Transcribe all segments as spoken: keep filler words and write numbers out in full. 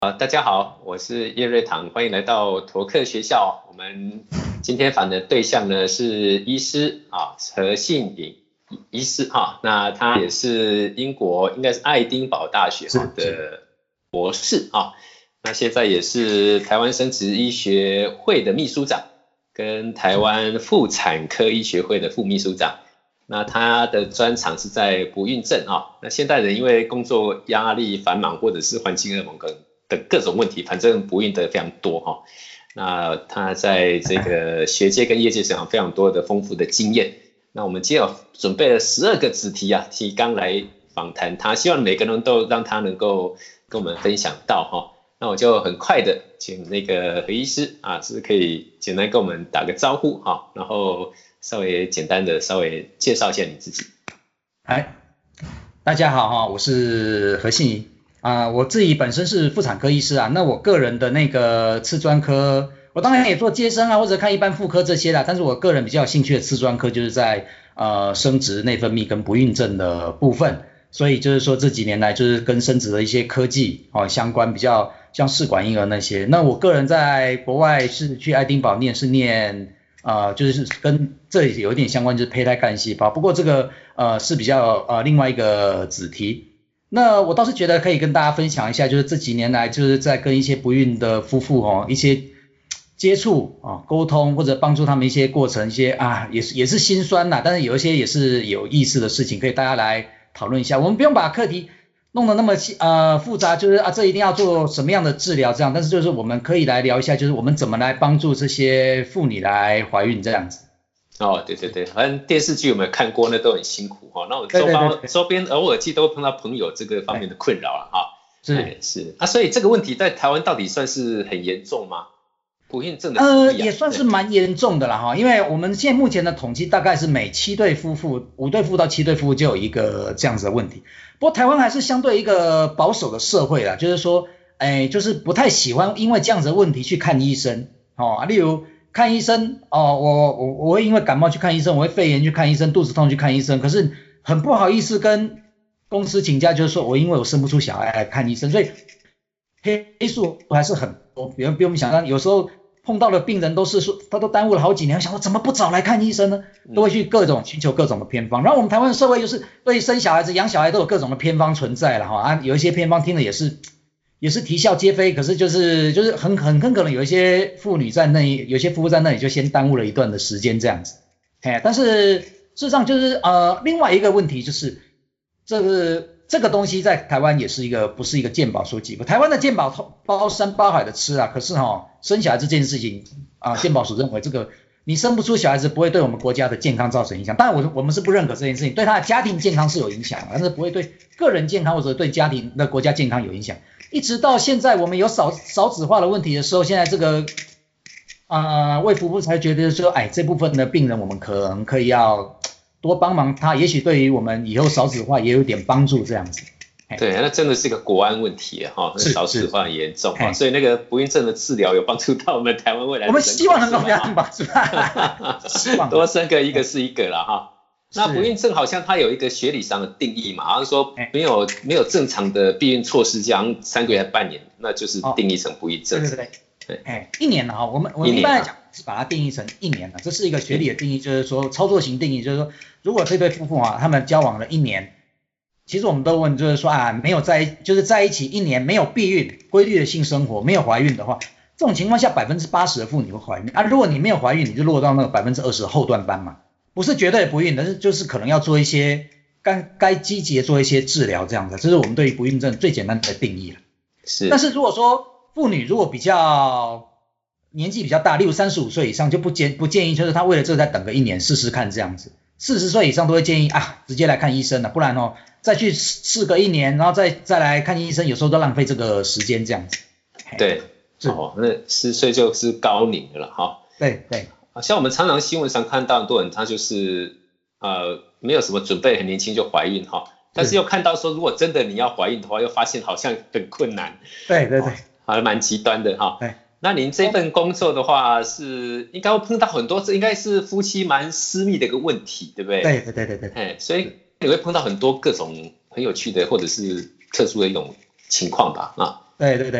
啊，大家好，我是叶瑞堂，欢迎来到陀克学校。我们今天访的对象呢是医师啊，何信颖医师哈、啊，那他也是英国应该是爱丁堡大学哈的博士啊，那现在也是台湾生殖医学会的秘书长，跟台湾妇产科医学会的副秘书长。那他的专长是在不孕症啊，那现代人因为工作压力繁忙，或者是环境荷尔蒙跟的各种问题，反正不孕的非常多哈。那他在这个学界跟业界上有非常多的丰富的经验。那我们今天有准备了十二个子题啊，提纲来访谈他，希望每个人都让他能够跟我们分享到哈。那我就很快的请那个何医师啊，是不是可以简单跟我们打个招呼哈，然后稍微简单的稍微介绍一下你自己。 哎，大家好哈，我是何信怡。啊、呃，我自己本身是妇产科医师啊，那我个人的那个次专科，我当然也做接生啊，或者看一般妇科这些啦，但是我个人比较有兴趣的次专科就是在呃生殖内分泌跟不孕症的部分，所以就是说这几年来就是跟生殖的一些科技哦相关，比较像试管婴儿那些。那我个人在国外是去爱丁堡念，是念呃就是跟这里有一点相关，就是胚胎干细胞，不过这个呃是比较呃另外一个子题。那我倒是觉得可以跟大家分享一下，就是这几年来就是在跟一些不孕的夫妇哦一些接触啊、沟通或者帮助他们一些过程，一些啊也是也是心酸呐，但是有一些也是有意思的事情，可以大家来讨论一下。我们不用把课题弄得那么呃复杂，就是啊这一定要做什么样的治疗这样，但是就是我们可以来聊一下，就是我们怎么来帮助这些妇女来怀孕这样子。 哦，对对对，反正电视剧有没有看过，那都很辛苦哈、哦。那我周包周边偶尔记都会碰到朋友这个方面的困扰了哈。 是、 哎、是啊，所以这个问题在台湾到底算是很严重吗？不孕症的、啊、 呃也算是蛮严重的啦哈，因为我们现在目前的统计大概是每七对夫妇，五对夫妇到七对夫妇就有一个这样子的问题。不过台湾还是相对一个保守的社会啦，就是说，哎，就是不太喜欢因为这样子的问题去看医生哦，例如。看医生哦，我我我会因为感冒去看医生，我会肺炎去看医生，肚子痛去看医生，可是很不好意思跟公司请假，就是说我因为我生不出小孩来看医生，所以黑数还是很多。比如比我们想象，有时候碰到的病人都是说他都耽误了好几年，想说怎么不早来看医生呢？都会去各种寻求各种的偏方。然后我们台湾的社会就是对生小孩子、养小孩都有各种的偏方存在了哈啊，有一些偏方听了也是。也是啼笑皆非，可是就是就是很很很可能有一些妇女在那里，有些夫妇在那里就先耽误了一段的时间这样子，哎，但是事实上就是呃另外一个问题就是这个这个东西在台湾也是一个不是一个健保所给付，台湾的健保包山包海的吃啊，可是哈、哦、生小孩这件事情啊、呃、健保署认为这个你生不出小孩子不会对我们国家的健康造成影响，当然我我们是不认可这件事情，对他的家庭健康是有影响，但是不会对个人健康或者对家庭的国家健康有影响。一直到现在我们有少少子化的问题的时候，现在这个呃卫福部才觉得说，哎，这部分的病人我们可能可以要多帮忙他，也许对于我们以后少子化也有点帮助这样子。 对，那真的是个国安问题哈，少子化很严重哈，所以那个不孕症的治疗有帮助到我们台湾未来的。 我们希望能够这样帮助， 希望多生个一个是一个了哈。那不孕症好像它有一个学理上的定义嘛，好像说没有没有正常的避孕措施，这样三个月还半年，那就是定义成不孕症。 对对对，对，哎，一年了哈，我们我们一般来讲是把它定义成一年了，这是一个学理的定义，就是说操作型定义，就是说如果这对夫妇啊，他们交往了一年，其实我们都问，就是说啊，没有在就是在一起一年没有避孕，规律的性生活，没有怀孕的话，这种情况下百分之八十的妇女会怀孕啊，如果你没有怀孕，你就落到那个百分之二十的后段班嘛。不是绝对不孕，但是就是可能要做一些该该积极的做一些治疗这样子，这是我们对于不孕症最简单的定义了。 是。 但是如果说妇女如果比较年纪比较大，例如三十五岁以上，就不建不建议，就是她为了这个再等个一年试试看这样子。四十岁以上都会建议啊，直接来看医生了，不然哦再去试个一年，然后再再来看医生，有时候都浪费这个时间这样子。 对，哦，那四十岁就是高龄了哈。 对对。 像我们常常新闻上看到很多人，他就是呃没有什么准备，很年轻就怀孕哈，但是又看到说，如果真的你要怀孕的话，又发现好像很困难。 对对对， 好像蛮极端的哈。 对， 那您这份工作的话，是应该会碰到很多，这应该是夫妻蛮私密的一个问题，对不对？ 对对对对对。 哎，所以你会碰到很多各种很有趣的或者是特殊的一种情况吧？啊， 对对对。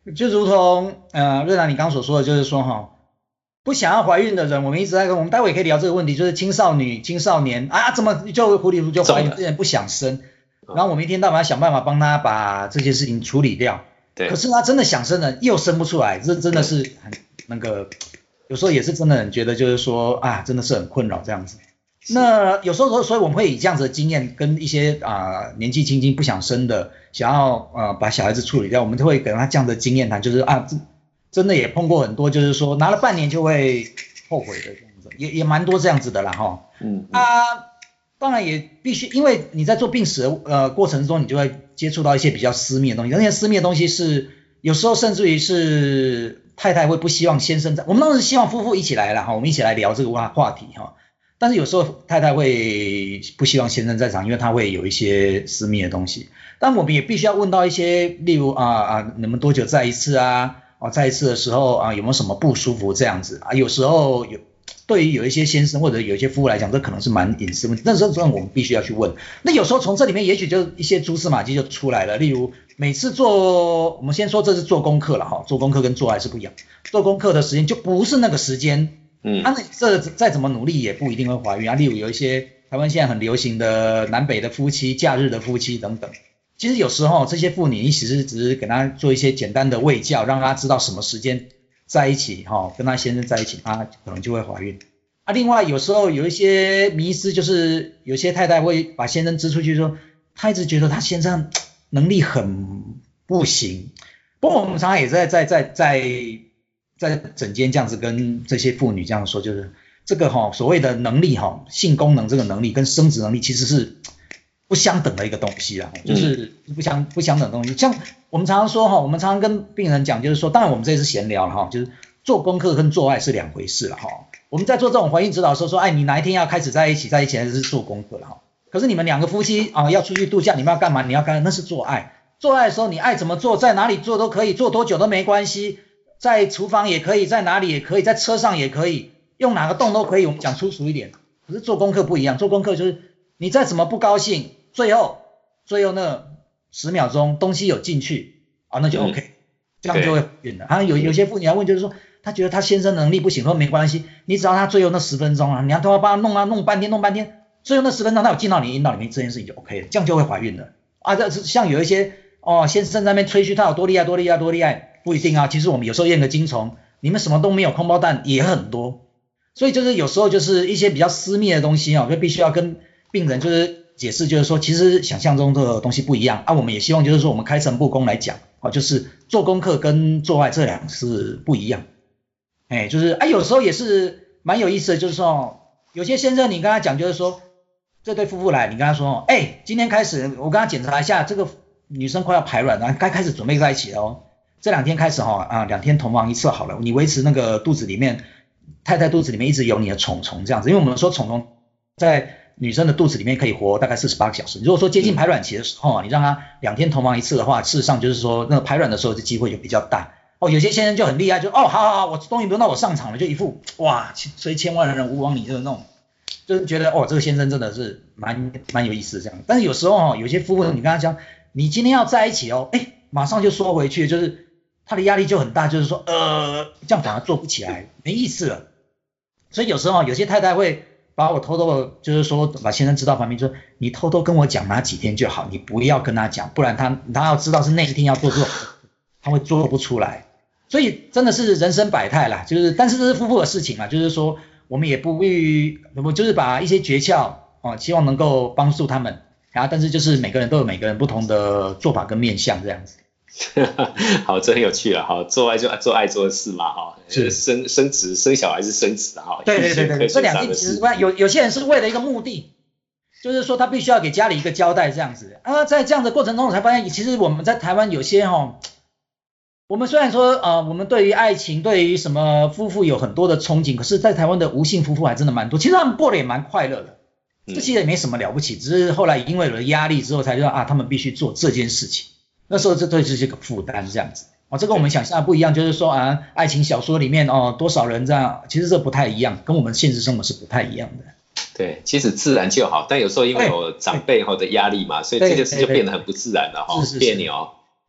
就如同呃瑞兰你刚刚所说的，就是说哈，不想要怀孕的人，我们一直在跟我们待会也可以聊这个问题，就是青少女、青少年啊，怎么就糊里糊涂就怀孕，这人不想生，然后我们一天到晚想办法帮他把这些事情处理掉。对。可是他真的想生了，又生不出来，这真的是很那个，有时候也是真的很觉得就是说啊，真的是很困扰这样子。那有时候所以我们会以这样子的经验跟一些啊、呃、年纪轻轻不想生的，想要呃把小孩子处理掉，我们都会给他这样的经验谈，就是啊真的也碰过很多，就是说拿了半年就会后悔的这样子，也也蛮多这样子的啦哈。嗯。啊，当然也必须，因为你在做病史的呃过程中，你就会接触到一些比较私密的东西，那些私密的东西是有时候甚至于是太太会不希望先生在，我们当时希望夫妇一起来啦哈，我们一起来聊这个话话题哈。但是有时候太太会不希望先生在场，因为他会有一些私密的东西。但我们也必须要问到一些，例如啊啊，你们多久再一次啊？哦，再一次的时候啊，有没有什么不舒服这样子啊？有时候有，对于有一些先生或者有一些夫妇来讲，这可能是蛮隐私问题，那时候我们必须要去问。那有时候从这里面也许就一些蛛丝马迹就出来了，例如每次做，我们先说这是做功课了哈，做功课跟做爱是不一样，做功课的时间就不是那个时间。嗯，啊，那这再怎么努力也不一定会怀孕啊。例如有一些台湾现在很流行的南北的夫妻、假日的夫妻等等，其实有时候这些妇女，你其实只是给她做一些简单的卫教，让她知道什么时间在一起哈，跟她先生在一起，她可能就会怀孕。啊，另外有时候有一些迷思，就是有些太太会把先生支出去说，她一直觉得她先生能力很不行。不过我们常常也在在在在。在诊间这样子跟这些妇女这样说，就是这个哈、哦、所谓的能力哈、哦，性功能这个能力跟生殖能力其实是不相等的一个东西啦，就是不相不相等的东西。像我们常常说哈，我们常常跟病人讲，就是说，当然我们这次闲聊了哈，就是做功课跟做爱是两回事了哈。我们在做这种怀孕指导的时候说，哎，你哪一天要开始在一起，在一起还是做功课了哈。可是你们两个夫妻啊要出去度假，你们要干嘛？你要干嘛？那是做爱。做爱的时候你爱怎么做，在哪里做都可以，做多久都没关系。在厨房也可以，在哪里也可以，在车上也可以，用哪个洞都可以，我们讲粗俗一点。可是做功课不一样，做功课就是你再怎么不高兴，最后最后那十秒钟东西有进去啊，那就 OK，、嗯、这样就会怀孕了。啊，有有些妇女还问，就是说她觉得她先生能力不行，说没关系，你只要他最后那十分钟啊，你要都要帮他弄啊，弄半天弄半天，最后那十分钟他有进到你阴道里面，这件事情就 OK 了，这样就会怀孕了。啊，这像有一些哦，先生在那边吹嘘他有多厉害多厉害多厉害。不一定啊，其实我们有时候验个精虫，你们什么都没有，空包蛋也很多，所以就是有时候就是一些比较私密的东西啊，就必须要跟病人就是解释，就是说其实想象中的东西不一样啊，我们也希望就是说我们开诚布公来讲啊，就是做功课跟做爱这两是不一样，哎，就是啊有时候也是蛮有意思的，就是说有些先生你跟他讲就是说这对夫妇来，你跟他说，哎，今天开始我跟他检查一下，这个女生快要排卵了，该开始准备在一起了哦。这两天开始哈啊，两天同房一次好了，你维持那个肚子里面，太太肚子里面一直有你的虫虫这样子，因为我们说虫虫在女生的肚子里面可以活大概四十八个小时，如果说接近排卵期的时候啊，你让她两天同房一次的话，事实上就是说那个排卵的时候的机会就比较大。哦，有些先生就很厉害，就哦好好好，我终于轮到我上场了，就一副哇虽千万人吾往你就是那种，就是觉得哦这个先生真的是蛮蛮有意思这样。但是有时候哦，有些夫妇你跟他讲，你今天要在一起哦，哎马上就缩回去，就是他的压力就很大，就是说呃这样反而做不起来，没意思了。所以有时候有些太太会把我偷偷的，就是说把先生知道旁边，说你偷偷跟我讲哪几天就好，你不要跟他讲，不然他他要知道是那一天要做这种，他会做不出来。所以真的是人生百态啦，就是但是这是夫妇的事情啦，就是说我们也不必，我就是把一些诀窍哦，希望能够帮助他们啊，但是就是每个人都有每个人不同的做法跟面向这样子。 好，这很有趣了哈，做爱就做爱做的事嘛哈，是生生殖生小孩是生殖哈， 对对对对，这两件其实有有些人是为了一个目的，就是说他必须要给家里一个交代这样子啊，在这样的过程中我才发现，其实我们在台湾有些哈，我们虽然说呃我们对于爱情对于什么夫妇有很多的憧憬，可是在台湾的无性夫妇还真的蛮多，其实他们过得也蛮快乐的，这其实也没什么了不起，只是后来因为有了压力之后才知道啊，他们必须做这件事情。那时候这对就是一个负担这样子哦，这跟我们想象的不一样，就是说啊，爱情小说里面哦，多少人这样，其实这不太一样，跟我们现实生活是不太一样的。 对，其实自然就好，但有时候因为有长辈后的压力嘛，所以这件事就变得很不自然了哈，别扭。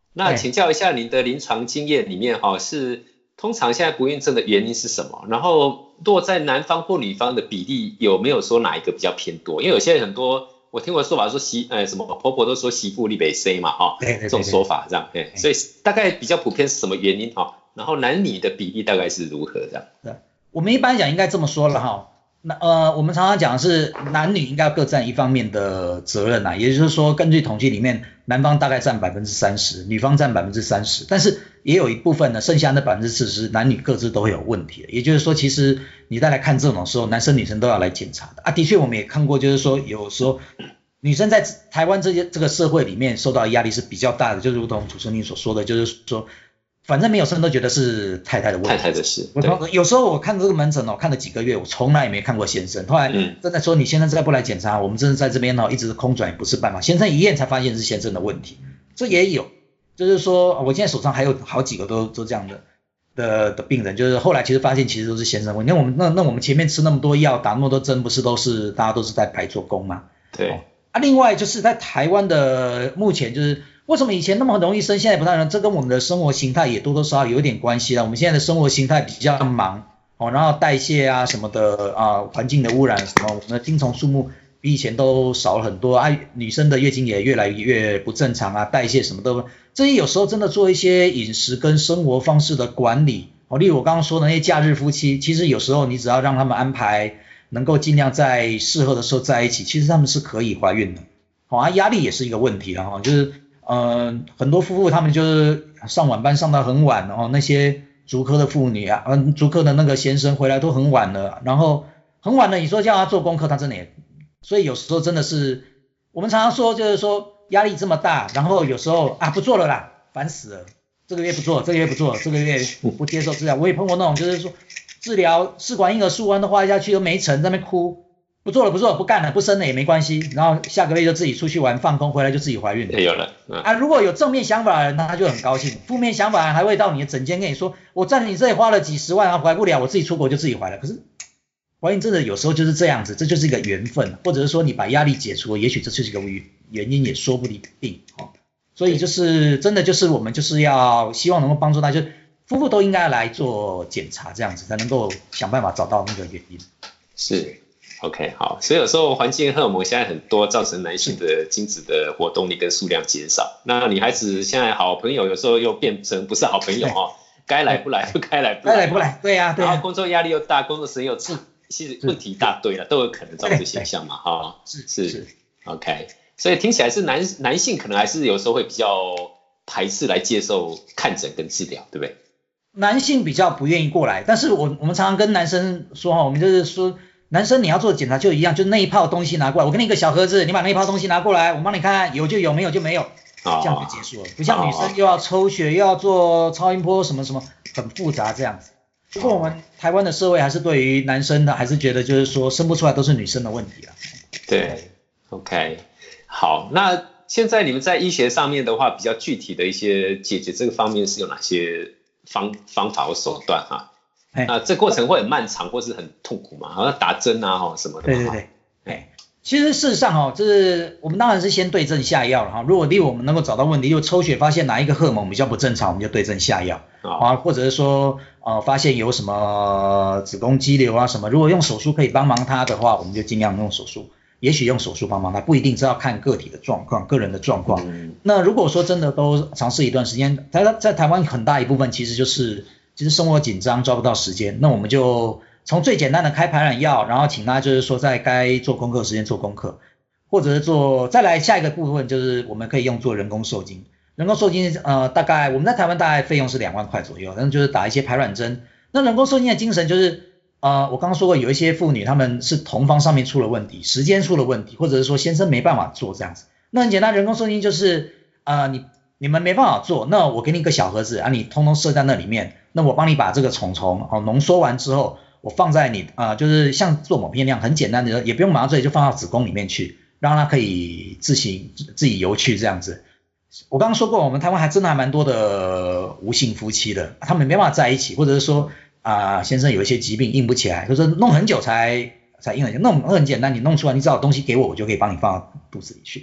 那请教一下您的临床经验里面哈、哦，是通常现在不孕症的原因是什么？然后如果在男方或女方的比例有没有说哪一个比较偏多？因为有些很多我听过说法说媳呃什么婆婆都说媳妇你别生嘛哈、哦，这种说法这样，哎，所以大概比较普遍是什么原因哈、哦？然后男女的比例大概是如何这样？ 对，我们一般讲应该这么说了哈。那呃，我们常常讲的是男女应该各占一方面的责任呐、啊，也就是说，根据统计里面，男方大概占百分之三十，女方占百分之三十，但是也有一部分呢，剩下的百分之四十，男女各自都会有问题的。也就是说，其实你再来看这种时候，男生女生都要来检查的啊。的确，我们也看过，就是说有时候女生在台湾这些这个社会里面受到的压力是比较大的，就如同主持人所说的，就是说。反正没有生都觉得是太太的问题， 太太的事。 我有时候我看这个门诊哦，看了几个月，我从来也没看过先生。后来真的说你先生再不来检查，我们真的在这边哦一直空转也不是办法。先生一验才发现是先生的问题，这也有，就是说我现在手上还有好几个都都这样的的的病人，就是后来其实发现其实都是先生问题。那我们那那我们前面吃那么多药，打那么多针，不是都是大家都是在白做工吗？ 对。 哦、啊，另外就是在台湾的目前就是。为什么以前那么容易生，现在不太容易？这跟我们的生活形态也多多少少有点关系啦。我们现在的生活形态比较忙哦，然后代谢啊什么的啊，环境的污染什么，我们的精虫数目比以前都少了很多啊。女生的月经也越来越不正常啊，代谢什么都，这些有时候真的做一些饮食跟生活方式的管理哦，例如我刚刚说的那些假日夫妻，其实有时候你只要让他们安排能够尽量在适合的时候在一起，其实他们是可以怀孕的。好、哦、啊，压力也是一个问题啦哈，就是。呃，很多夫妇他们就是上晚班上到很晚哦，那些竹科的妇女啊，嗯，竹科的那个先生回来都很晚了，然后很晚了，你说叫他做功课，他真的也，所以有时候真的是，我们常常说就是说压力这么大，然后有时候啊不做了啦，烦死了，这个月不做，这个月不做，这个月不接受治疗，我也碰过那种就是说治疗试管婴儿数万都花下去都没成，在那边哭。不做了，不做了，不干了，不生了也没关系，然后下个月就自己出去玩放空，回来就自己怀孕了。 有了、嗯、 啊，如果有正面想法的人，他就很高兴；负面想法还会到你的诊间跟你说，我在你这里花了几十万啊，怀不了，我自己出国就自己怀了。可是怀孕真的有时候就是这样子，这就是一个缘分，或者是说你把压力解除了，也许这就是一个原因，也说不定哦。所以就是真的就是我们就是要希望能够帮助他，就夫妇都应该来做检查，这样子才能够想办法找到那个原因。 是。OK， 好，所以有时候环境荷尔蒙现在很多，造成男性的精子的活动力跟数量减少。那女孩子现在好朋友有时候又变成不是好朋友哦，该来不来，不该来不来， 该来不来，对呀、啊，对呀、啊。 然后工作压力又大，工作时间又长，其实问题一大堆了，都有可能造成现象嘛，哈、哦。 是是是 ，OK， 所以听起来是男男性可能还是有时候会比较排斥来接受看诊跟治疗，对不对？ 男性比较不愿意过来，但是我我们常常跟男生说哈，我们就是说。男生你要做的检查就一样，就那一泡东西拿过来，我给你一个小盒子，你把那一泡东西拿过来，我帮你看，有就有，没有就没有，这样就结束了。不像女生又要抽血，又要做超音波什么什么，很复杂这样子。不过我们台湾的社会还是对于男生的，还是觉得就是说生不出来都是女生的问题啊。 对 ，OK， 好，那现在你们在医学上面的话，比较具体的一些解决这个方面是有哪些方方法或手段哈？那这过程会很漫长或是很痛苦嘛？好像打针啊哈什么的。 对对对，哎，其实事实上哦，就是我们当然是先对症下药了哈。如果例如我们能够找到问题，又抽血发现哪一个荷尔蒙比较不正常，我们就对症下药啊，或者是说呃发现有什么子宫肌瘤啊什么，如果用手术可以帮忙他的话，我们就尽量用手术。也许用手术帮忙他，不一定是要看个体的状况、个人的状况。嗯、那如果说真的都尝试一段时间，在在台湾很大一部分其实就是。其实生活紧张抓不到时间，那我们就从最简单的开排卵药，然后请他就是说在该做功课的时间做功课，或者是做再来下一个部分就是我们可以用做人工受精。人工受精呃大概我们在台湾大概费用是两万块左右，那就是打一些排卵针。那人工受精的精神就是呃我刚刚说过有一些妇女她们是同方上面出了问题，时间出了问题，或者是说先生没办法做这样子。那很简单，人工受精就是呃你你们没办法做，那我给你一个小盒子啊，你通通设在那里面。那我帮你把这个虫虫哦浓缩完之后，我放在你啊、呃，就是像做某片那样很简单的，也不用麻醉，就放到子宫里面去，让它可以自行自己游去这样子。我刚刚说过，我们台湾还真的还蛮多的无性夫妻的，他们没办法在一起，或者是说啊、呃、先生有一些疾病硬不起来，就是弄很久才才硬很，弄很简单，你弄出来，你只要有东西给我，我就可以帮你放到肚子里去。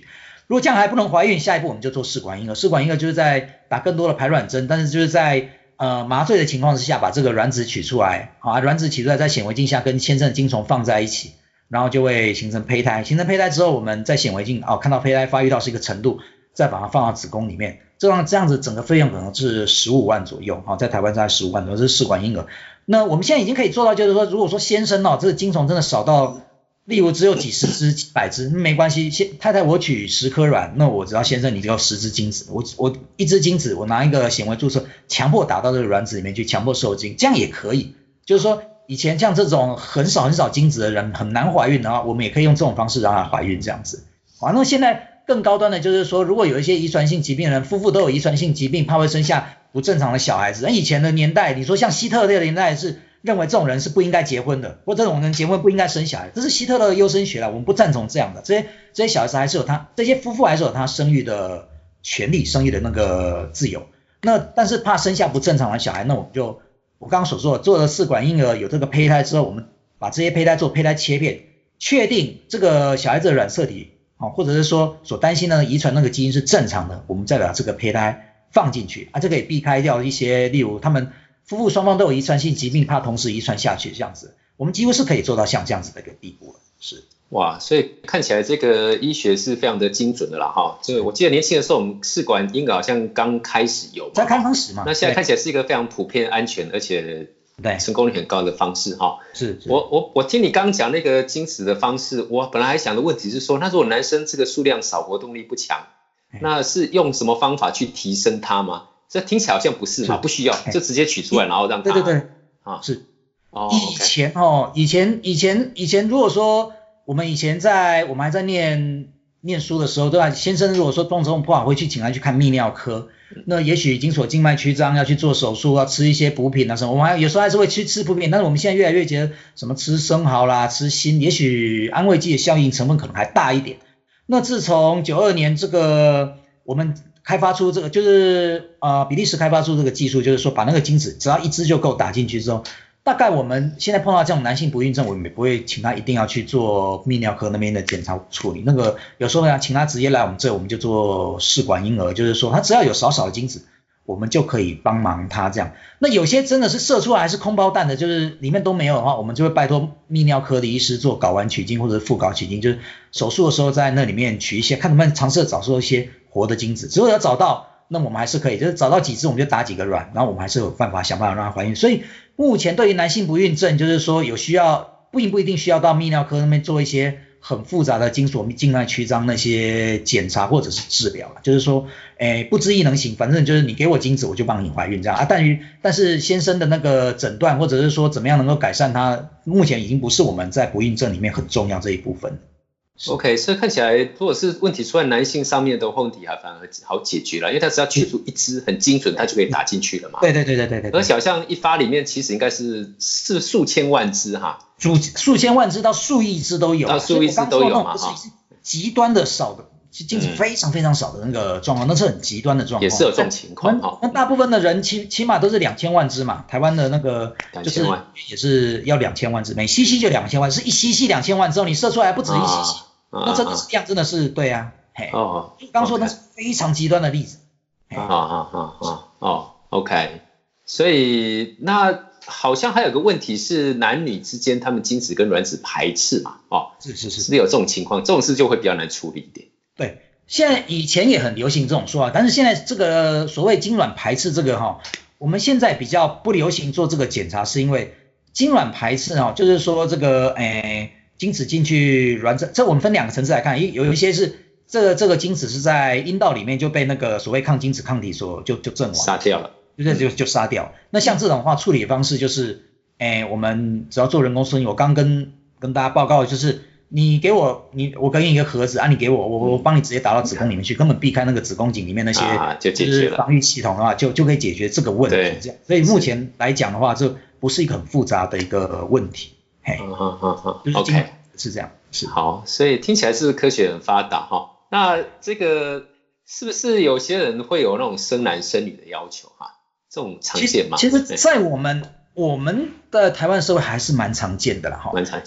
如果这样还不能怀孕，下一步我们就做试管婴儿。试管婴儿就是在打更多的排卵针，但是就是在呃麻醉的情况之下，把这个卵子取出来，啊，卵子取出来在显微镜下跟先生的精虫放在一起，然后就会形成胚胎。形成胚胎之后，我们在显微镜哦看到胚胎发育到是一个程度，再把它放到子宫里面。这样这样子整个费用可能是十五万左右，啊，在台湾大概十五万左右，这是试管婴儿。那我们现在已经可以做到，就是说，如果说先生哦这个精虫真的少到，例如只有几十只、几百只，没关系，先太太我取十颗卵，那我只要先生你只有十只精子，我我一只精子，我拿一个显微注射，强迫打到这个卵子里面去，强迫受精，这样也可以。就是说，以前像这种很少很少精子的人很难怀孕的话，我们也可以用这种方式让她怀孕这样子。好，那现在更高端的就是说，如果有一些遗传性疾病的人，夫妇都有遗传性疾病，怕会生下不正常的小孩子。那以前的年代，你说像希特勒的年代是认为这种人是不应该结婚的，或这种人结婚不应该生小孩，这是希特勒的优生学啦，我们不赞同这样的。这些这些小孩子还是有他，这些夫妇还是有他生育的权利，生育的那个自由。那但是怕生下不正常的小孩，那我们就我刚刚所说的，做了试管婴儿有这个胚胎之后，我们把这些胚胎做胚胎切片，确定这个小孩子的染色体，哦，或者是说所担心的遗传那个基因是正常的，我们再把这个胚胎放进去啊，这可以避开掉一些，例如他们夫妇双方都有遗传性疾病，怕同时遗传下去这样子，我们几乎是可以做到像这样子的一个地步了。是， 哇，所以看起来这个医学是非常的精准的啦哈。这个我记得年轻的时候，我们试管婴儿好像刚开始有， 才刚开始嘛。 那现在看起来是一个非常普遍、安全而且对成功率很高的方式哈。 是， 我我我听你刚刚讲那个精子的方式，我本来还想的问题是说，那如果男生这个数量少，活动力不强，那是用什么方法去提升它吗？这听起来好像不是嘛，不需要，就直接取出来，然后让它。 对对对，啊是。哦，以前哦，以前以前以前，如果说我们以前在我们还在念念书的时候，对吧？先生如果说状况不好，会去请他去看泌尿科，那也许经所静脉曲张要去做手术，要吃一些补品啊什么，我们还有时候还是会去吃补品，但是我们现在越来越觉得什么吃生蚝啦，吃锌，也许安慰剂的效应成分可能还大一点。那自从九二年这个我们开发出这个，就是呃比利时开发出这个技术，就是说把那个精子只要一支就够打进去之后，大概我们现在碰到这种男性不孕症，我们也不会请他一定要去做泌尿科那边的检查处理，那个有时候呢请他直接来我们这，我们就做试管婴儿，就是说他只要有少少的精子，我们就可以帮忙他这样。那有些真的是射出来还是空包蛋的，就是里面都没有的话，我们就会拜托泌尿科的医师做睾丸取精或者腹睾取精，就是手术的时候在那里面取一些，看能不能尝试找出一些活的精子，只有要找到，那我们还是可以，就是找到几只我们就打几个卵，然后我们还是有办法想办法让她怀孕。所以目前对于男性不孕症，就是说有需要不不一定需要到泌尿科那边做一些很复杂的精索静脉曲张那些检查或者是治疗，就是说诶不知易能行，反正就是你给我精子我就帮你怀孕这样啊。但于但是先生的那个诊断或者是说怎么样能够改善它，目前已经不是我们在不孕症里面很重要这一部分。 OK， 所以看起来如果是问题出在男性上面的问题还反而好解决了，因为他只要取出一支很精准，他就可以打进去了嘛。 对对对对对对。 而小象一发里面其实应该是是数千万支哈， 数数千万支到数亿支都有， 到数亿支都有嘛哈。 极端的少的，精子非常非常少的那个状况，那是很极端的状况。 也是有这种情况哈。 那大部分的人起起码都是两千万支嘛，台湾的那个就是也是要两千万支，每 cc 就两千万，是一 cc 两千万之后你射出来不止一 cc。那真的是量真的是对啊，嘿，哦，刚说那是非常极端的例子， 啊啊啊啊哦 ，OK， 所以那好像还有个问题是男女之间他们精子跟卵子排斥嘛，哦， 是是是， 是不是有这种情况？这种事就会比较难处理一点。 对，现在以前也很流行这种说法，但是现在这个所谓精卵排斥这个哈，我们现在比较不流行做这个检查，是因为精卵排斥哈，就是说这个诶。精子进去卵子，这我们分两个层次来看，有有一些是这个这个精子是在阴道里面就被那个所谓抗精子抗体所就就阵亡杀掉了， 就就就杀掉。那像这种话处理的方式就是，诶，我们只要做人工受孕，我刚跟跟大家报告的就是，你给我你我给你一个盒子啊，你给我我我帮你直接打到子宫里面去，根本避开那个子宫颈里面那些就是防御系统的话，就就可以解决这个问题。这样，所以目前来讲的话，这不是一个很复杂的一个问题。嘿， 嗯嗯嗯嗯 ，OK， 是这样，是好，所以听起来是科学很发达哈。那这个是不是有些人会有那种生男生女的要求哈？这种常见吗？ 其实，在我们我们的台湾社会还是蛮常见的啦哈， 蛮常见的。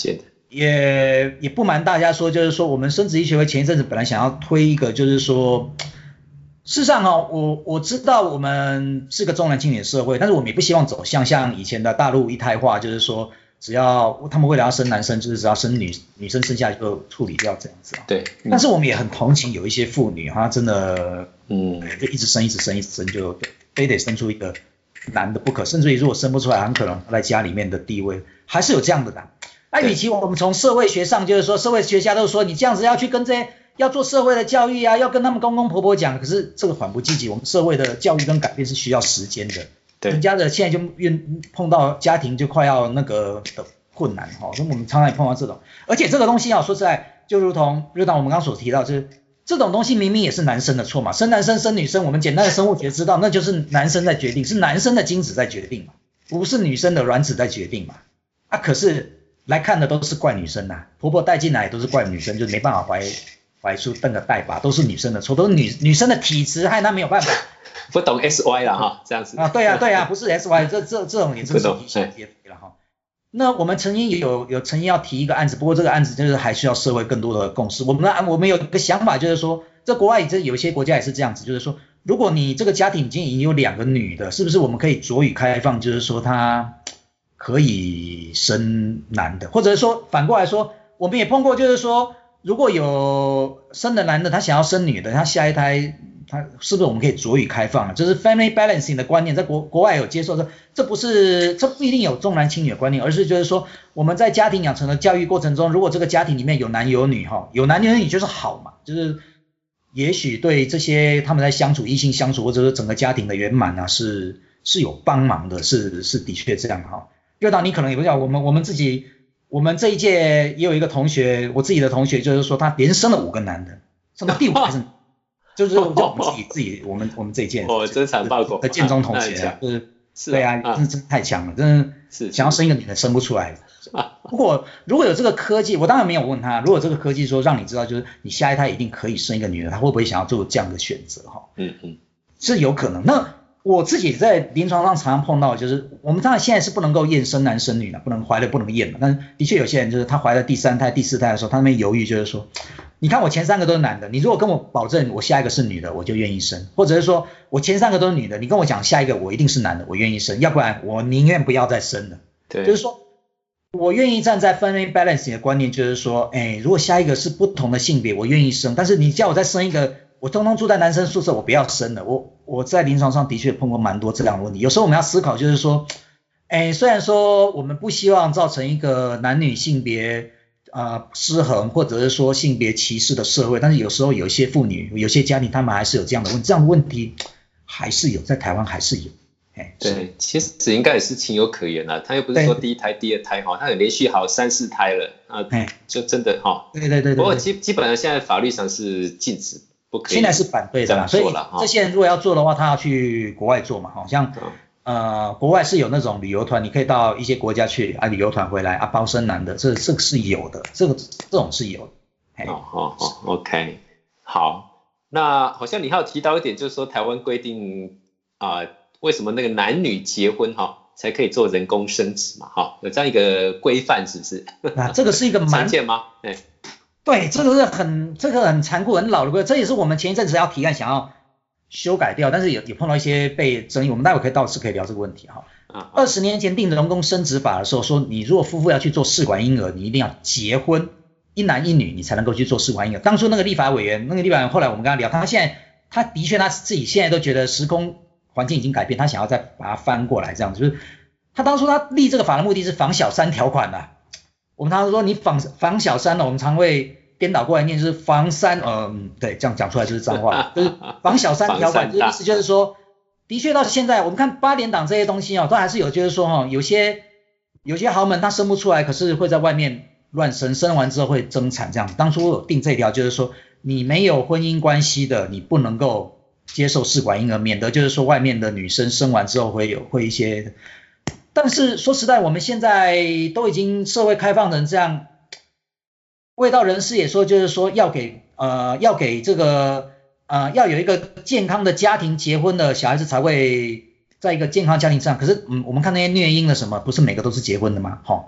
也也不瞒大家说，就是说我们生殖医学会前一阵子本来想要推一个，就是说，事实上哦，我我知道我们是个重男轻女的社会，但是我们也不希望走向像以前的大陆一胎化，就是说只要他们为了要生男生，就是只要生女女生生下来就处理掉这样子啊。 对。嗯、 但是我们也很同情有一些妇女，她真的嗯就一直生一直生一直生，就非得生出一个男的不可，甚至于如果生不出来，很可能在家里面的地位还是有这样的啦。那与其我们从社会学上，就是说社会学家都说你这样子要去跟这些要做社会的教育啊，要跟他们公公婆婆讲，可是这个缓不积极，我们社会的教育跟改变是需要时间的。对，人家的现在就遇碰到家庭就快要那个的困难哈，所以我们常常也碰到这种，而且这个东西啊，说实在，就如同如同我们刚刚所提到，就是这种东西明明也是男生的错嘛，生男生生女生，我们简单的生物学知道，那就是男生在决定，是男生的精子在决定嘛，不是女生的卵子在决定嘛，啊，可是。来看的都是怪女生呐、啊，婆婆带进来都是怪女生，就没办法怀怀出瞪个带把，都是女生的错，都是女女生的体质害她没有办法。 不懂 S Y 了哈，这样子啊，对啊对啊，不是 S Y， 这这这种也真是啼笑皆非了哈。那我们曾经有有曾经要提一个案子，不过这个案子就是还需要社会更多的共识。我们我们有一个想法，就是说，在国外这有一些国家也是这样子，就是说，如果你这个家庭已经已经有两个女的，是不是我们可以酌予开放，就是说她可以生男的，或者是说反过来说，我们也碰过，就是说如果有生的男的，他想要生女的，他下一胎，他是不是我们可以酌予开放？就是 family balancing 的观念，在国国外有接受的，这不是这不一定有重男轻女的观念，而是就是说我们在家庭养成的教育过程中，如果这个家庭里面有男有女哈，有男有女就是好嘛，就是也许对这些他们在相处异性相处，或者是整个家庭的圆满啊，是是有帮忙的，是是的确这样哈。又到你可能也不知道，我们我们自己，我们这一届也有一个同学，我自己的同学就是说他连生了五个男的，生到第五还是，就是就我们自己自己我们我们这一届， 哦，真残暴狗的建中同学，就是是对啊，真真太强了，真是想要生一个女的生不出来。不过如果有这个科技，我当然没有问他，如果这个科技说让你知道，就是你下一胎一定可以生一个女的，他会不会想要做这样的选择哈？ 嗯嗯， 是有可能。那我自己在临床上常常碰到，就是我们当然现在是不能够验生男生女的，不能怀了不能验的，但是的确有些人就是他怀了第三胎、第四胎的时候，他们犹豫，就是说，你看我前三个都是男的，你如果跟我保证我下一个是女的，我就愿意生，或者是说我前三个都是女的，你跟我讲下一个我一定是男的，我愿意生，要不然我宁愿不要再生了。 对， 就是说我愿意站在 family balancing 的观念，就是说，哎，如果下一个是不同的性别，我愿意生，但是你叫我再生一个。我通通住在男生宿舍，我不要生了。我我在临床上的确碰过蛮多这样的问题。有时候我们要思考，就是说，哎，虽然说我们不希望造成一个男女性别呃失衡，或者是说性别歧视的社会，但是有时候有一些妇女、有些家庭，他们还是有这样的问题，这样的问题还是有，在台湾还是有。哎， 对，其实应该也是情有可原啦。他又不是说第一胎、第二胎哈，他有连续好三四胎了啊，就真的哈。 对对对对。 不过基基本上现在法律上是禁止。不可以现在是反对的啦，所以这些人如果要做的话，他要去国外做嘛，好像、嗯、呃国外是有那种旅游团，你可以到一些国家去啊，旅游团回来啊，包生男的，这这个是有的，这个这种是有的。 哦哦哦 ，OK， 好，那好像你还有提到一点，就是说台湾规定啊、呃，为什么那个男女结婚哈、哦、才可以做人工生殖嘛，哈、哦，有这样一个规范是不是？ 啊，这个是一个蛮常见吗？哎。 对，这个是很这个很残酷很老的规，这也是我们前一阵子要提案想要修改掉，但是也也碰到一些被争议，我们待会可以到时可以聊这个问题哈。二十年前定人工生殖法的时候，说你如果夫妇要去做试管婴儿，你一定要结婚，一男一女，你才能够去做试管婴儿。当初那个立法委员，那个立法委员后来我们跟他聊，他现在他的确他自己现在都觉得时空环境已经改变，他想要再把它翻过来，这样子就是他当初他立这个法的目的是防小三条款的、啊。我们常常说你防防小三呢，我们常会颠倒过来念，就是防三，嗯，对，这样讲出来就是脏话，就是防小三条款，意思就是说，的确到现在，我们看八点档这些东西哦，都还是有，就是说哈，有些有些豪门他生不出来，可是会在外面乱生，生完之后会争产这样。当初有定这条，就是说你没有婚姻关系的，你不能够接受试管婴儿，免得就是说外面的女生生完之后会有会一些。但是说实在，我们现在都已经社会开放成这样，卫道人士也说，就是说要给呃要给这个呃要有一个健康的家庭，结婚的小孩子才会在一个健康家庭上。可是嗯，我们看那些虐婴的什么，不是每个都是结婚的吗？齁，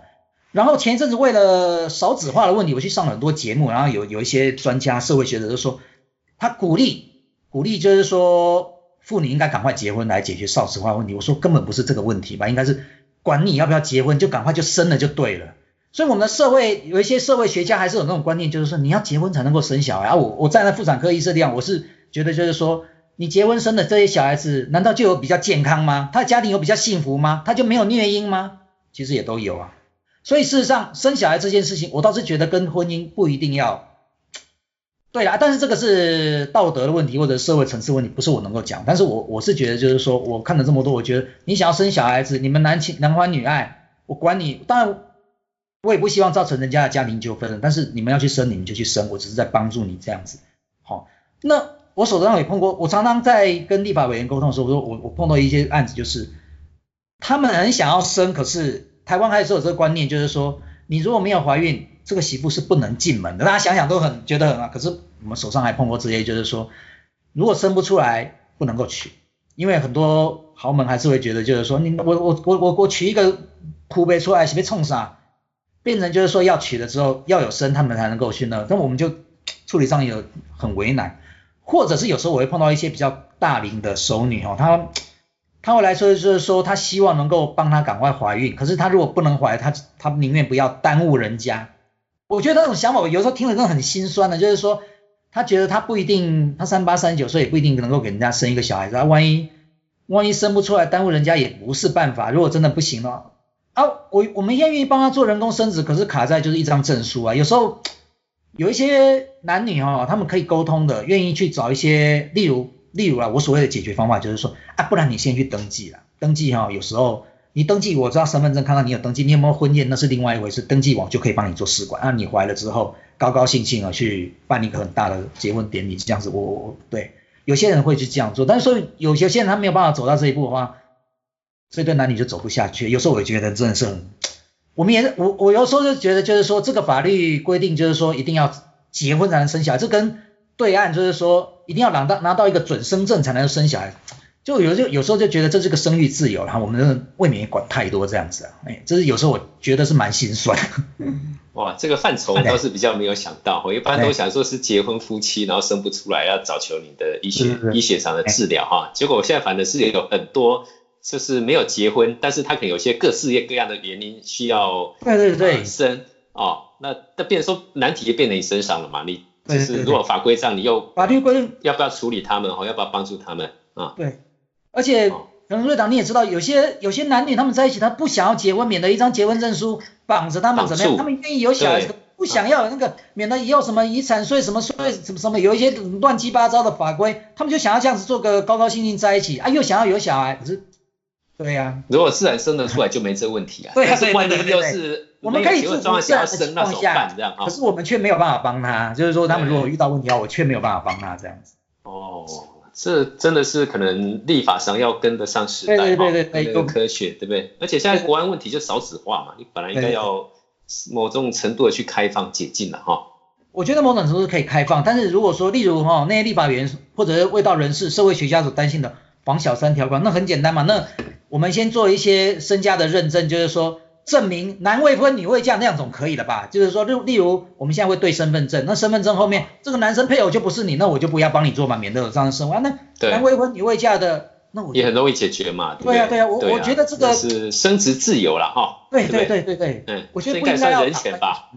然后前一阵子为了少子化的问题，我去上了很多节目，然后有有一些专家、社会学者就说，他鼓励鼓励就是说，妇女应该赶快结婚来解决少子化问题。我说根本不是这个问题吧，应该是管你要不要结婚，就赶快就生了就对了。所以我们的社会有一些社会学家还是有那种观念，就是说你要结婚才能够生小孩啊。我我站在妇产科医师立场，我是觉得就是说，你结婚生的这些小孩子，难道就有比较健康吗？他的家庭有比较幸福吗？他就没有虐婴吗？其实也都有啊。所以事实上，生小孩这件事情，我倒是觉得跟婚姻不一定要。对啦，但是这个是道德的问题或者社会层次问题，不是我能够讲。但是我我是觉得就是说，我看了这么多，我觉得你想要生小孩子，你们男情男欢女爱，我管你。当然，我也不希望造成人家的家庭纠纷，但是你们要去生，你们就去生，我只是在帮助你这样子。好，那我手头上也碰过，我常常在跟立法委员沟通的时候，我说我我碰到一些案子，就是他们很想要生，可是台湾还是有这个观念，就是说你如果没有怀孕，这个媳妇是不能进门的。大家想想都很觉得很啊，可是我们手上还碰过这些，就是说如果生不出来不能够娶，因为很多豪门还是会觉得就是说你我我我我我娶一个哭呗出来是被冲啥，变成就是说要娶了之后要有生他们才能够去那，但我们就处理上有很为难。或者是有时候我会碰到一些比较大龄的熟女哦，她她会来说就是说她希望能够帮她赶快怀孕，可是她如果不能怀，她她宁愿不要耽误人家。我觉得那种想法我有时候听了真的很心酸的，就是说她觉得她不一定，她三八三十九岁也不一定能够给人家生一个小孩子，啊万一万一生不出来耽误人家也不是办法。如果真的不行了啊，我我们愿意帮她做人工生殖，可是卡在就是一张证书啊。有时候有一些男女哦，他们可以沟通的，愿意去找一些，例如例如啊，我所谓的解决方法就是说啊，不然你先去登记啦，登记哈、哦，有时候你登记，我知道身份证看到你有登记，你有没有婚宴那是另外一回事，登记网就可以帮你做试管，啊，你怀了之后高高兴兴的去办一个很大的结婚典礼，这样子我我对，有些人会去这样做，但是说有些人他没有办法走到这一步的话，这对男女就走不下去。有时候我觉得真的是很。我们也我我有时候就觉得就是说这个法律规定就是说一定要结婚才能生小孩，这跟对岸就是说一定要拿到拿到一个准生证才能生小孩，就有就有时候就觉得这是个生育自由，然后我们未免也管太多这样子啊，哎，这是有时候我觉得是蛮心酸。 哇，这个范畴我倒是比较没有想到，我一般都想说是结婚夫妻然后生不出来要找求你的医学医学上的治疗哈，结果我现在反正是有很多。就是没有结婚，但是他可能有些各式各样的原因需要对对对、 呃、生哦，那那变成说难题也变成你身上了嘛，你就是如果法规上你又法律规定要不要处理他们哦，要不要帮助他们啊？ 对，而且可能瑞党你也知道，有些有些男女他们在一起，他不想要结婚，免得一张结婚证书绑着他们怎么样，他们愿意有小孩子，不想要那个，免得以后什么遗产税什么税什么什么有一些乱七八糟的法规，他们就想要这样子做个高高兴兴在一起啊，又想要有小孩，可是。对呀、啊， 如果自然生得出来就没这问题啊。 对啊， 但是万一又是我们可以祝福想要生那种办这样啊， 可是我们却没有办法帮他，就是说他们如果遇到问题的话，我却没有办法帮他这样子。 哦，这真的是可能立法上要跟得上时代， 对对对对对，科学对不对？而且现在国安问题就少子化嘛，你本来应该要某种程度的去开放解禁了哈。 我觉得某种程度是可以开放，但是如果说例如哈那些立法委员或者卫道人士、社会学家所担心的黄小三条款，那很简单嘛，那我们先做一些身家的认证，就是说证明男未婚女未嫁那样总可以了吧？就是说例例如我们现在会对身份证，那身份证后面这个男生配偶就不是你，那我就不要帮你做嘛，免得有这样的生活。那男未婚女未嫁的，那我也很容易解决嘛。 对啊对啊，我我觉得这个是生殖自由了哈。 对对对对对， 嗯， 我觉得不应该算人权吧。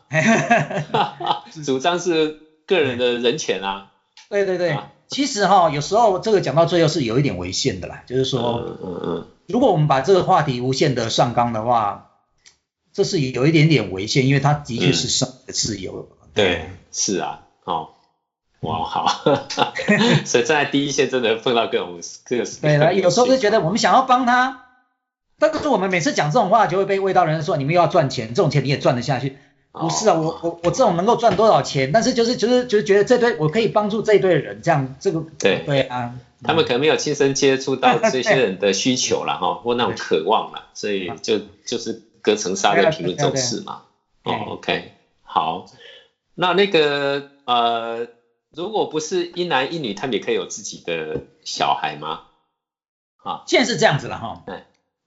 主张是个人的人权啊。 对对对。其实哈，有时候这个讲到最后是有一点违宪的啦，就是说， 嗯嗯嗯， 如果我们把这个话题无限的上纲的话，这是有一点点违宪，因为它的确是生的自由、 嗯。对，是啊，哦，哇好，所以站在第一线真的碰到各种各个。 对了，有时候就觉得我们想要帮他，但是我们每次讲这种话就会被卫道人说你们又要赚钱，这种钱你也赚得下去。不是啊，我我我这种能够赚多少钱，但是就是就是就是觉得这堆我可以帮助这一堆人，这样这个对对啊， 他们可能没有亲身接触到这些人的需求啦哈，或那种渴望啦，所以就就是隔层纱在评论这种事嘛。哦 ，OK， 好，那那个呃，如果不是一男一女，他们也可以有自己的小孩吗？啊， 现在是这样子了哈。 对。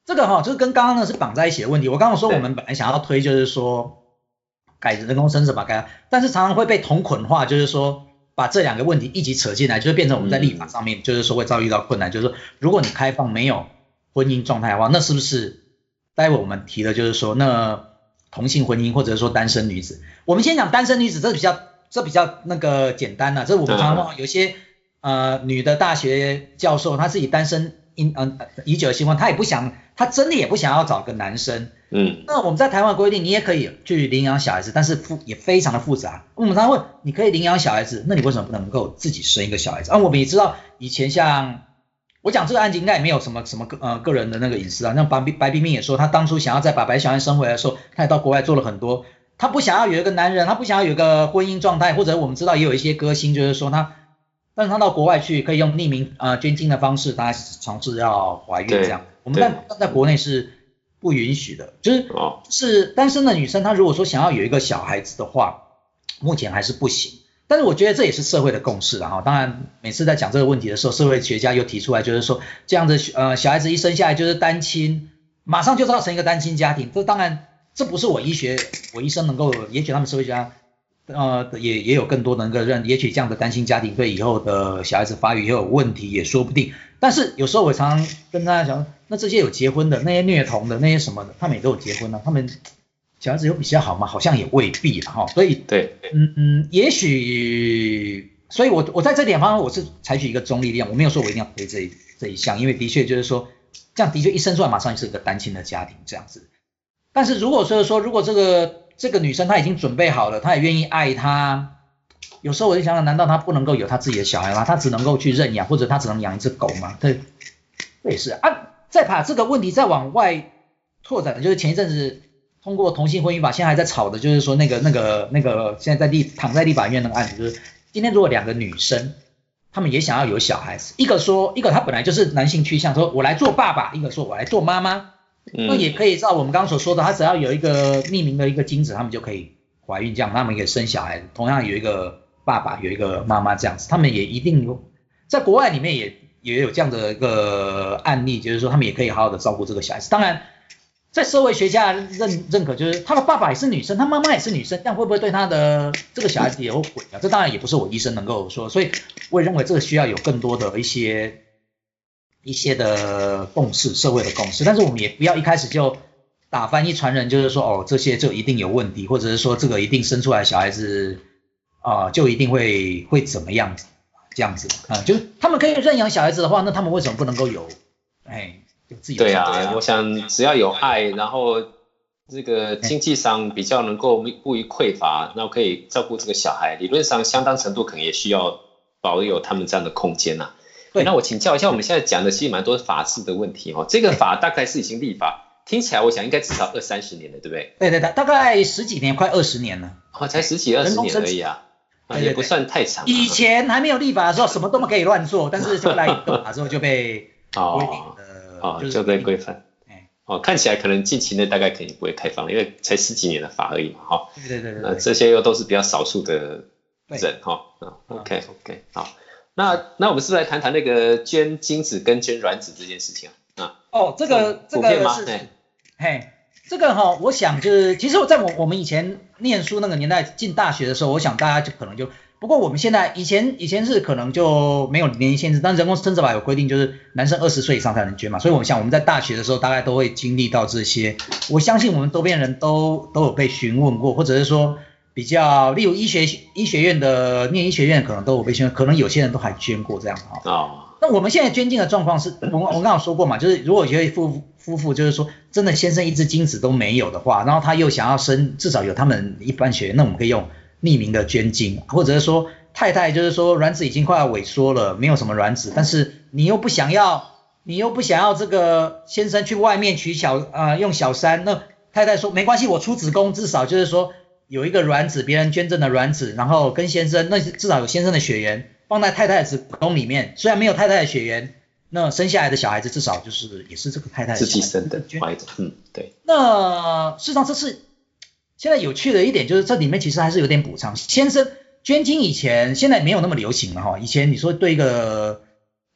这个哈、哦、就是跟刚刚那是绑在一起的问题。我刚刚说我们本来想要推就是说改人工生殖法改，但是常常会被同捆化，就是说把这两个问题一起扯进来，就会变成我们在立法上面就是说会遭遇到困难。嗯、就是说如果你开放没有婚姻状态的话，那是不是待会我们提的就是说那同性婚姻或者说单身女子？我们先讲单身女子，这比较这比较那个简单了、啊。这我们常常有些呃女的大学教授，她自己单身。因嗯已久的新婚，他也不想，他真的也不想要找个男生。 嗯， 那我们在台湾规定，你也可以去领养小孩子，但是复也非常的复杂。我们常常问，你可以领养小孩子，那你为什么不能够自己生一个小孩子？啊，我们也知道以前像我讲这个案子应该也没有什么什么个呃个人的那个隐私啊。像白白冰冰也说，他当初想要再把白小孩生回来的时候，他也到国外做了很多。他不想要有一个男人，他不想要有一个婚姻状态，或者我们知道也有一些歌星就是说他。但是他到国外去可以用匿名呃捐精的方式，他尝试要怀孕这样。我们在在国内是不允许的，就是是单身的女生，她如果说想要有一个小孩子的话，目前还是不行。但是我觉得这也是社会的共识了哈。当然每次在讲这个问题的时候，社会学家又提出来，就是说这样子呃小孩子一生下来就是单亲，马上就造成一个单亲家庭。这当然这不是我医学我医生能够，也许他们社会学家。呃，也也有更多的那个认，也许这样的单亲家庭对以后的小孩子发育也有问题，也说不定。但是有时候我常常跟大家讲，那这些有结婚的，那些虐童的，那些什么的，他们也都有结婚了、啊，他们小孩子有比较好吗？好像也未必了哈。所以， 对， 嗯嗯，也许，所以我我在这点方面我是采取一个中立立场，我没有说我一定要推这一这一项，因为的确就是说，这样的确一生出来马上就是一个单亲的家庭这样子。但是如果说说如果这个。这个女生她已经准备好了，她也愿意爱他。有时候我就想想，难道她不能够有她自己的小孩吗？她只能够去认养，或者她只能养一只狗吗？对，这也是啊。再把这个问题再往外拓展，就是前一阵子通过同性婚姻法，现在还在吵的，就是说那个那个那个现在在立躺在立法院那个案子，就是今天如果两个女生，她们也想要有小孩子，一个说一个她本来就是男性趋向，说我来做爸爸，一个说我来做妈妈。那也可以照我们刚刚所说的，他只要有一个匿名的一个精子，他们就可以怀孕，这样他们可以生小孩。同样有一个爸爸，有一个妈妈这样子，他们也一定有在国外里面也也有这样的一个案例，就是说他们也可以好好的照顾这个小孩子。当然，在社会学家认认可，就是他的爸爸也是女生，他妈妈也是女生，这样会不会对他的这个小孩子也有毁啊？这当然也不是我医生能够说，所以我也认为这个需要有更多的一些。一些的共识，社会的共识，但是我们也不要一开始就打翻一船人，就是说哦这些就一定有问题，或者是说这个一定生出来小孩子啊、呃、就一定会会怎么样子这样子啊、呃，就是他们可以认养小孩子的话，那他们为什么不能够有哎有自己的对啊？我想只要有爱，然后这个经济上比较能够不予匮乏，然后可以照顾这个小孩，理论上相当程度可能也需要保有他们这样的空间啊。那我请教一下，我们现在讲的其实蛮多法制的问题哦。这个法大概是已经立法，听起来我想应该至少二三十年了，对不对？ 对对对，大概十几年，快二十年了。 哦，才十几二十年而已啊，啊也不算太长、啊。 以前还没有立法的时候，什么都可以乱做，但是后来有法之后就被规定的， 哦，就被规范。哦，看起来可能近期内大概肯定不会开放，因为才十几年的法而已嘛，哈、哦。 对对对对。 那这些又都是比较少数的人，哈、哦。OK OK， 好。那那我们是不是来谈谈那个捐精子跟捐卵子这件事情啊？啊哦，这个这个是，嘿，这个哈、哦，我想就是其实我在我我们以前念书那个年代进大学的时候，我想大家就可能就，不过我们现在以前以前是可能就没有年龄限制，但人工生殖法有规定，就是男生二十岁以上才能捐嘛，所以我们想我们在大学的时候大概都会经历到这些，我相信我们周边人都都有被询问过，或者是说。比较，例如医学医学院的念医学院可能都有被捐，可能有些人都还捐过这样哈。哦。那我们现在捐精的状况是，我我刚刚说过嘛，就是如果有些夫夫妇就是说真的先生一只精子都没有的话，然后他又想要生，至少有他们一般血缘，那我们可以用匿名的捐精，或者是说太太就是说卵子已经快要萎缩了，没有什么卵子，但是你又不想要，你又不想要这个先生去外面取小啊、呃、用小三，那太太说没关系，我出子宫，至少就是说。有一个卵子，别人捐赠的卵子，然后跟先生，那至少有先生的血缘放在太太的子宫里面，虽然没有太太的血缘，那生下来的小孩子至少就是也是这个太太的自己生的孩子，嗯，对。 那事实上这是现在有趣的一点，就是这里面其实还是有点补偿。先生捐精以前，现在没有那么流行了哈。以前你说对一个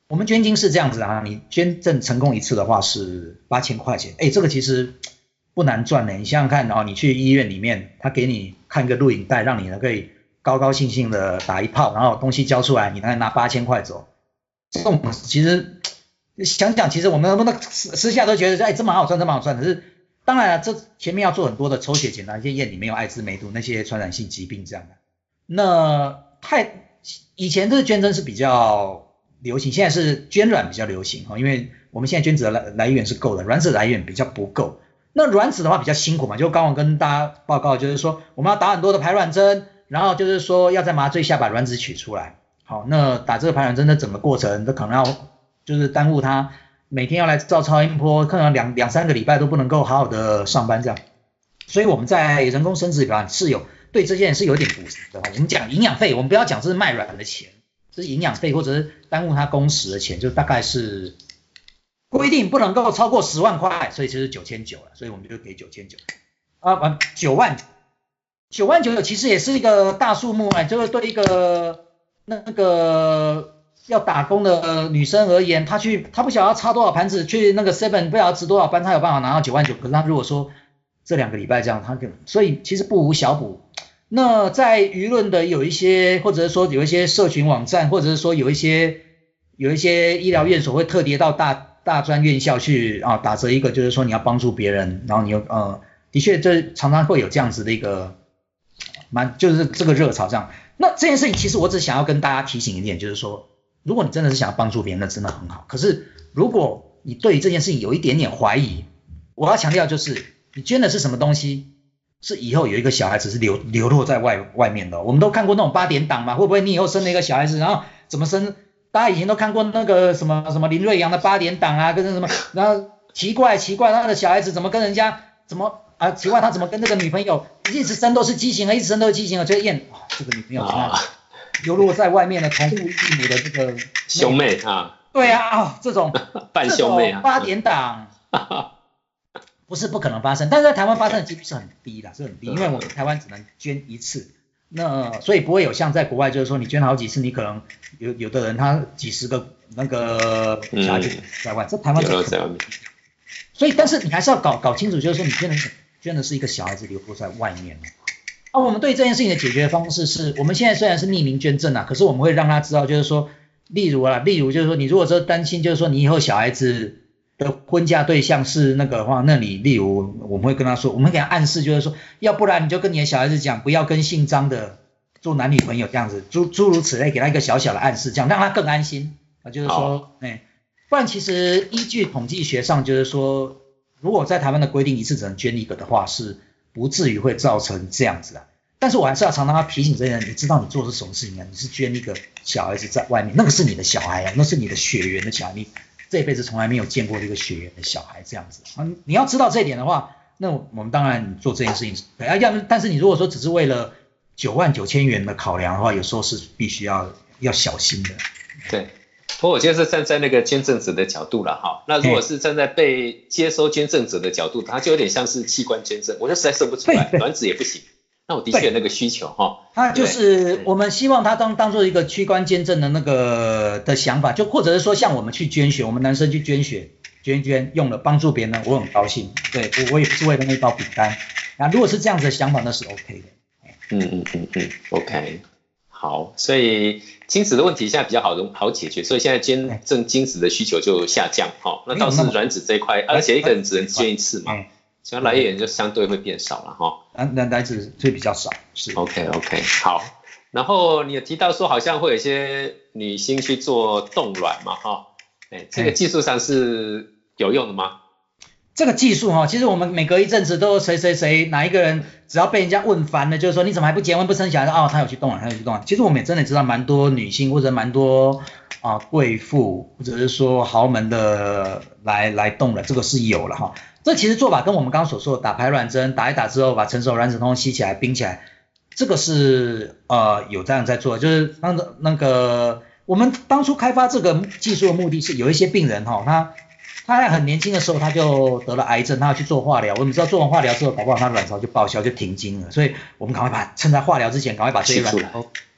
我们捐精是这样子啊，你捐赠成功一次的话是八千块钱，哎，这个其实不难赚的。你想想看哦，你去医院里面，他给你看一个录影带，让你呢可以高高兴兴的打一炮，然后东西交出来，你能拿八千块走。这种其实想想，其实我们那私私下都觉得，哎，这么好赚，这么好赚。可是当然了，这前面要做很多的抽血检查，一些验你没有艾滋、梅毒那些传染性疾病这样的。那太以前这个捐赠是比较流行，现在是捐卵比较流行，因为我们现在捐子的来来源是够的，卵子来源比较不够。那卵子的话比较辛苦嘛，就刚刚跟大家报告，就是说我们要打很多的排卵针，然后就是说要在麻醉下把卵子取出来。好，那打这个排卵针的整个过程，这可能要就是耽误他每天要来照超音波，可能两两三个礼拜都不能够好好的上班这样。所以我们在人工生殖表是有对这些人是有点补偿的。我们讲营养费，我们不要讲这是卖卵的钱，这是营养费或者是耽误他工时的钱，就大概是规定不能够超过十万块，所以就是九千九了，所以我们就给九千九啊，完九万九万九其实也是一个大数目啊，就是对一个那个要打工的女生而言，她去她不晓得要插多少盘子，去那个 seven 不晓得值多少班，她有办法拿到九万九，可是她如果说这两个礼拜这样，她就所以其实不无小补。那在舆论的有一些，或者是说有一些社群网站，或者是说有一些有一些医疗院所会特别到大大专院校去啊打折一个，就是说你要帮助别人，然后你又呃的确这常常会有这样子的一个蛮就是这个热潮这样。那这件事情其实我只想要跟大家提醒一点，就是说如果你真的是想要帮助别人，那真的很好。可是如果你对于这件事情有一点点怀疑，我要强调就是你捐的是什么东西，是以后有一个小孩子是流流落在外外面的、哦。我们都看过那种八点档嘛，会不会你以后生了一个小孩子，然后怎么生？大家以前都看过那个什么什么林瑞阳的八点档啊，跟什么，然后奇怪奇怪他的小孩子怎么跟人家怎么啊奇怪他怎么跟这个女朋友一直生都是畸形啊，一直生都是畸形啊，就验、哦、这个女朋友啊流落在外面的同父异母的这个兄妹啊， 对啊，哦、这种半兄妹啊， 八点档。不是不可能发生，但是在台湾发生的几率是很低的，是很低，因为我们台湾只能捐一次，那所以不会有像在国外，就是说你捐好几次，你可能有有的人他几十个那个小孩就在外，这台湾就在外面。所以，但是你还是要搞搞清楚，就是说你捐的捐的是一个小孩子流落在外面。啊，我们对这件事情的解决方式是，我们现在虽然是匿名捐赠啊，可是我们会让他知道，就是说，例如啊，例如就是说，你如果说担心，就是说你以后小孩子的婚嫁对象是那个的话，那你例如我们会跟他说，我们给他暗示，就是说，要不然你就跟你的小孩子讲，不要跟姓张的做男女朋友这样子，诸诸如此类，给他一个小小的暗示，这样让他更安心啊，就是说，哎，不然其实依据统计学上，就是说，如果在台湾的规定一次只能捐一个的话，是不至于会造成这样子啊。但是我还是要常常要提醒这些人，你知道你做的是什么事情啊？你是捐一个小孩子在外面，那个是你的小孩啊，那是你的血缘的小孩，你这辈子从来没有见过这个血缘的小孩这样子啊。你要知道这一点的话，那我们当然做这件事情是可以啊。要但是你如果说只是为了九万九千元的考量的话，有时候是必须要要小心的。 对。不过我觉得是站在那个捐赠者的角度了哈，那如果是站在被接收捐赠者的角度，他就有点像是器官捐赠，我就实在生不出来，卵子也不行，那我的确有那个需求哈。 他就是我们希望他当当做一个器官捐赠的那个的想法，就或者是说像我们去捐血，我们男生去捐血捐一捐用了帮助别人，我很高兴，对我我也不是为了那包饼干，那如果是这样子的想法，那是 OK 的。 嗯嗯嗯嗯 ，OK。好，所以精子的问题现在比较好好解决，所以现在捐赠精子的需求就下降哈。那倒是卵子这一块，而且一个人只能捐一次嘛，所以来源就相对会变少了哈。 卵卵子会比较少，是。 OK OK， 好。然后你有提到说好像会有一些女星去做冻卵嘛哈，哎，这个技术上是有用的吗？ 这个技术哈，其实我们每隔一阵子都谁谁谁哪一个人，只要被人家问烦了，就是说你怎么还不结婚不生小孩？哦，他有去冻卵，他有去冻卵。其实我们也真的知道蛮多女性或者蛮多啊贵妇或者是说豪门的来来冻卵，这个是有了哈。这其实做法跟我们刚刚所说的打排卵针，打一打之后把成熟卵子通通吸起来冰起来，这个是呃有这样在做，就是那个那个我们当初开发这个技术的目的是有一些病人哈，他。他在很年轻的时候他就得了癌症，他要去做化疗。我们知道做完化疗之后，搞不好他卵巢就报销就停经了，所以我们赶快把趁在化疗之前赶快把这些卵巢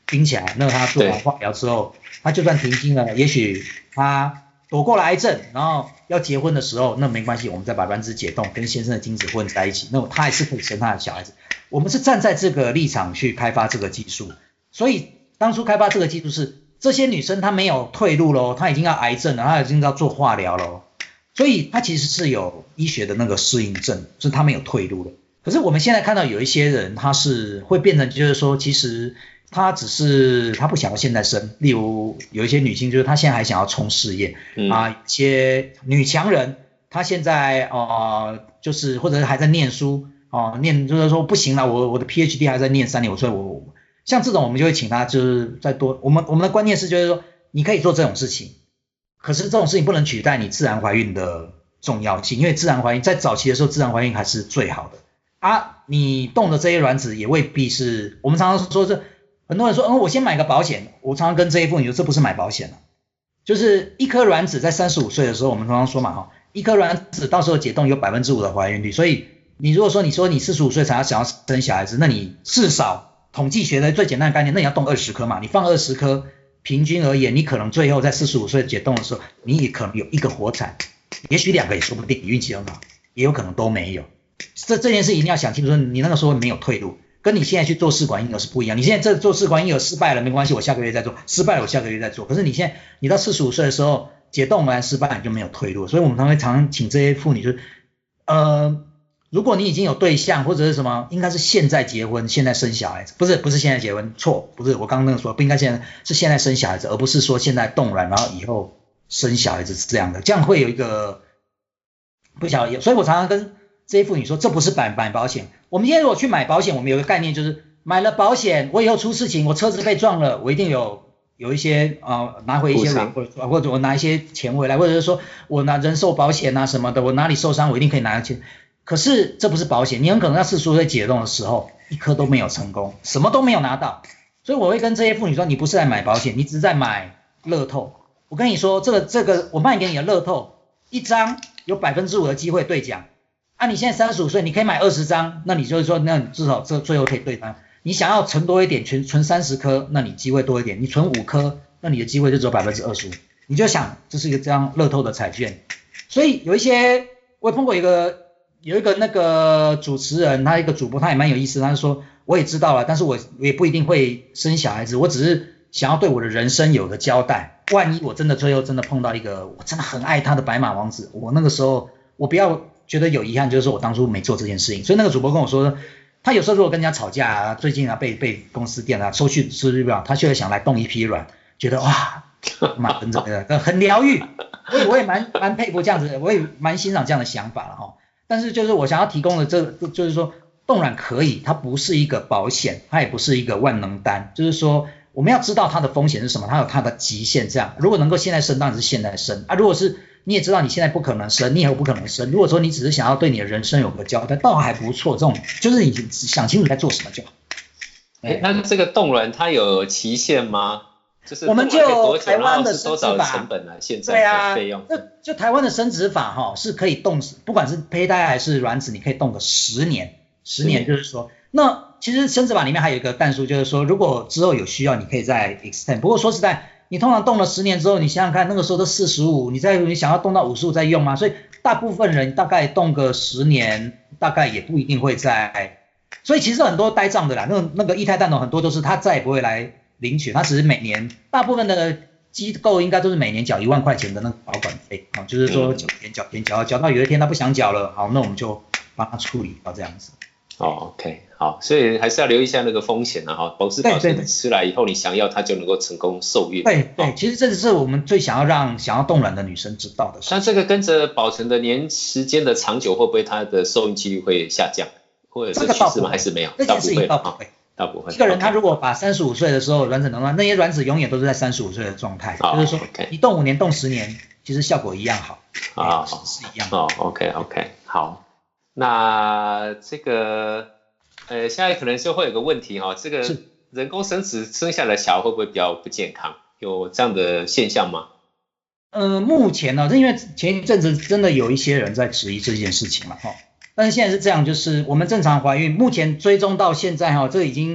冰起来，那他做完化疗之后，他就算停经了，也许他躲过了癌症，然后要结婚的时候，那没关系，我们再把卵子解冻，跟先生的精子混在一起，那他还是可以生他的小孩子。我们是站在这个立场去开发这个技术，所以当初开发这个技术是这些女生她没有退路咯，她已经要癌症了，她已经要做化疗了，所以她其实是有医学的那个适应症，就是她没有退路了。可是我们现在看到有一些人，他是会变成就是说，其实他只是他不想要现在生，例如有一些女性就是她现在还想要冲事业、嗯、啊，一些女强人她现在呃就是或者是还在念书哦、呃，念就是说不行了，我我的 P H D 还在念三年，所以我像这种我们就会请她就是再多，我们我们的观念是就是说你可以做这种事情，可是这种事情不能取代你自然怀孕的重要性，因为自然怀孕在早期的时候自然怀孕还是最好的啊，你动的这些卵子也未必是，我们常常说这很多人说，嗯，我先买个保险，我常常跟这些妇女说，这不是买保险了，就是一颗卵子在三十五岁的时候，我们常常说嘛，哈，一颗卵子到时候解冻有百分之五的怀孕率，所以你如果说你说你四十五岁才要想要生小孩子，那你至少统计学的最简单的概念，那你要动二十颗嘛，你放二十颗，平均而言，你可能最后在四十五岁解冻的时候，你也可能有一个活产，也许两个也说不定，你运气很好，也有可能都没有。这这件事一定要想清楚，说你那个时候没有退路，跟你现在去做试管婴儿是不一样。你现在这做试管婴儿失败了没关系，我下个月再做，失败了我下个月再做。可是你现在你到四十五岁的时候解冻完失败你就没有退路，所以我们常常常请这些妇女就是呃，如果你已经有对象或者是什么，应该是现在结婚现在生小孩子，不是不是现在结婚，错，不是我刚刚那个说不应该现在，是现在生小孩子，而不是说现在冻卵然后以后生小孩子是这样的，这样会有一个不晓得，所以我常常跟这些妇女说，这不是买买保险。我们今天如果去买保险，我们有个概念就是买了保险，我以后出事情，我车子被撞了，我一定有有一些呃拿回一些软或者我拿一些钱回来，或者是说我拿人寿保险啊什么的，我哪里受伤我一定可以拿钱。可是这不是保险，你很可能在四十岁解冻的时候一颗都没有成功，什么都没有拿到。所以我会跟这些妇女说，你不是在买保险，你只是在买乐透。我跟你说，这个这个我卖给你的乐透一张有百分之五的机会兑奖。啊，你现在三十五岁，你可以买二十张，那你就是说，那你至少这最后可以对单。你想要存多一点，存存三十颗，那你机会多一点。你存五颗，那你的机会就只有百分之二十五。你就想，这是一个这样乐透的彩券。所以有一些，我也碰过一个有一个那个主持人，他一个主播，他也蛮有意思。他就说，我也知道了，但是我我也不一定会生小孩子，我只是想要对我的人生有个交代。万一我真的最后真的碰到一个我真的很爱他的白马王子，我那个时候我不要觉得有遗憾，就是说我当初没做这件事情。所以那个主播跟我说，他有时候如果跟人家吵架啊，最近啊被被公司电啊，收去收据表，他就会想来冻一批卵，觉得哇，蛮很很疗愈。我也我也蛮蛮佩服这样子，我也蛮欣赏这样的想法了哈。但是就是我想要提供的这就是说冻卵可以，它不是一个保险，它也不是一个万能丹，就是说我们要知道它的风险是什么，它有它的极限这样。如果能够现在生当然是现在生啊，如果是你也知道你现在不可能生，你以后不可能生。如果说你只是想要对你的人生有个交代，倒还不错。这种就是你想清楚在做什么就好。 欸、那这个冻卵它有期限吗？就是我们就台湾的多少成本啊？现在的费用？ 对啊，就就台湾的生殖法哈、哦、是可以冻，不管是胚胎还是卵子，你可以冻个十年。十年就是说，那其实生殖法里面还有一个但书，就是说如果之后有需要，你可以再 extend。不过说实在，你通常冻了十年之后，你想想看，那个时候都四十五，你再你想要冻到五十五再用吗？所以大部分人大概冻个十年，大概也不一定会再。所以其实很多呆账的啦，那个那个液态蛋筒很多都是他再也不会来领取，他只是每年大部分的机构应该都是每年缴一万块钱的那个保管费啊，就是说缴钱缴钱缴缴到有一天他不想缴了，好，那我们就帮他处理到这样子。 哦 ，OK， 好，所以还是要留意一下那个风险啊，哈，保湿保险吃来以后，你想要它就能够成功受孕。 对对，其实这是我们最想要让想要冻卵的女生知道的事。 那这个跟着保存的年时间的长久，会不会它的受孕几率会下降，或者是趋势吗？还是没有？ 这件事情倒不会， 倒不会。 一个人他如果把三十五岁的时候卵子能断，那些卵子永远都是在三十五岁的状态，就是说你冻五年冻十年，其实效果一样好啊，是一样的。 哦 ，OK OK， 好。那这个呃，现在可能就会有个问题哈，这个人工生殖生下来小孩会不会比较不健康？有这样的现象吗？ 呃，目前呢，因为前一阵子真的有一些人在质疑这件事情嘛，哈，但是现在是这样，就是我们正常怀孕，目前追踪到现在哈，这已经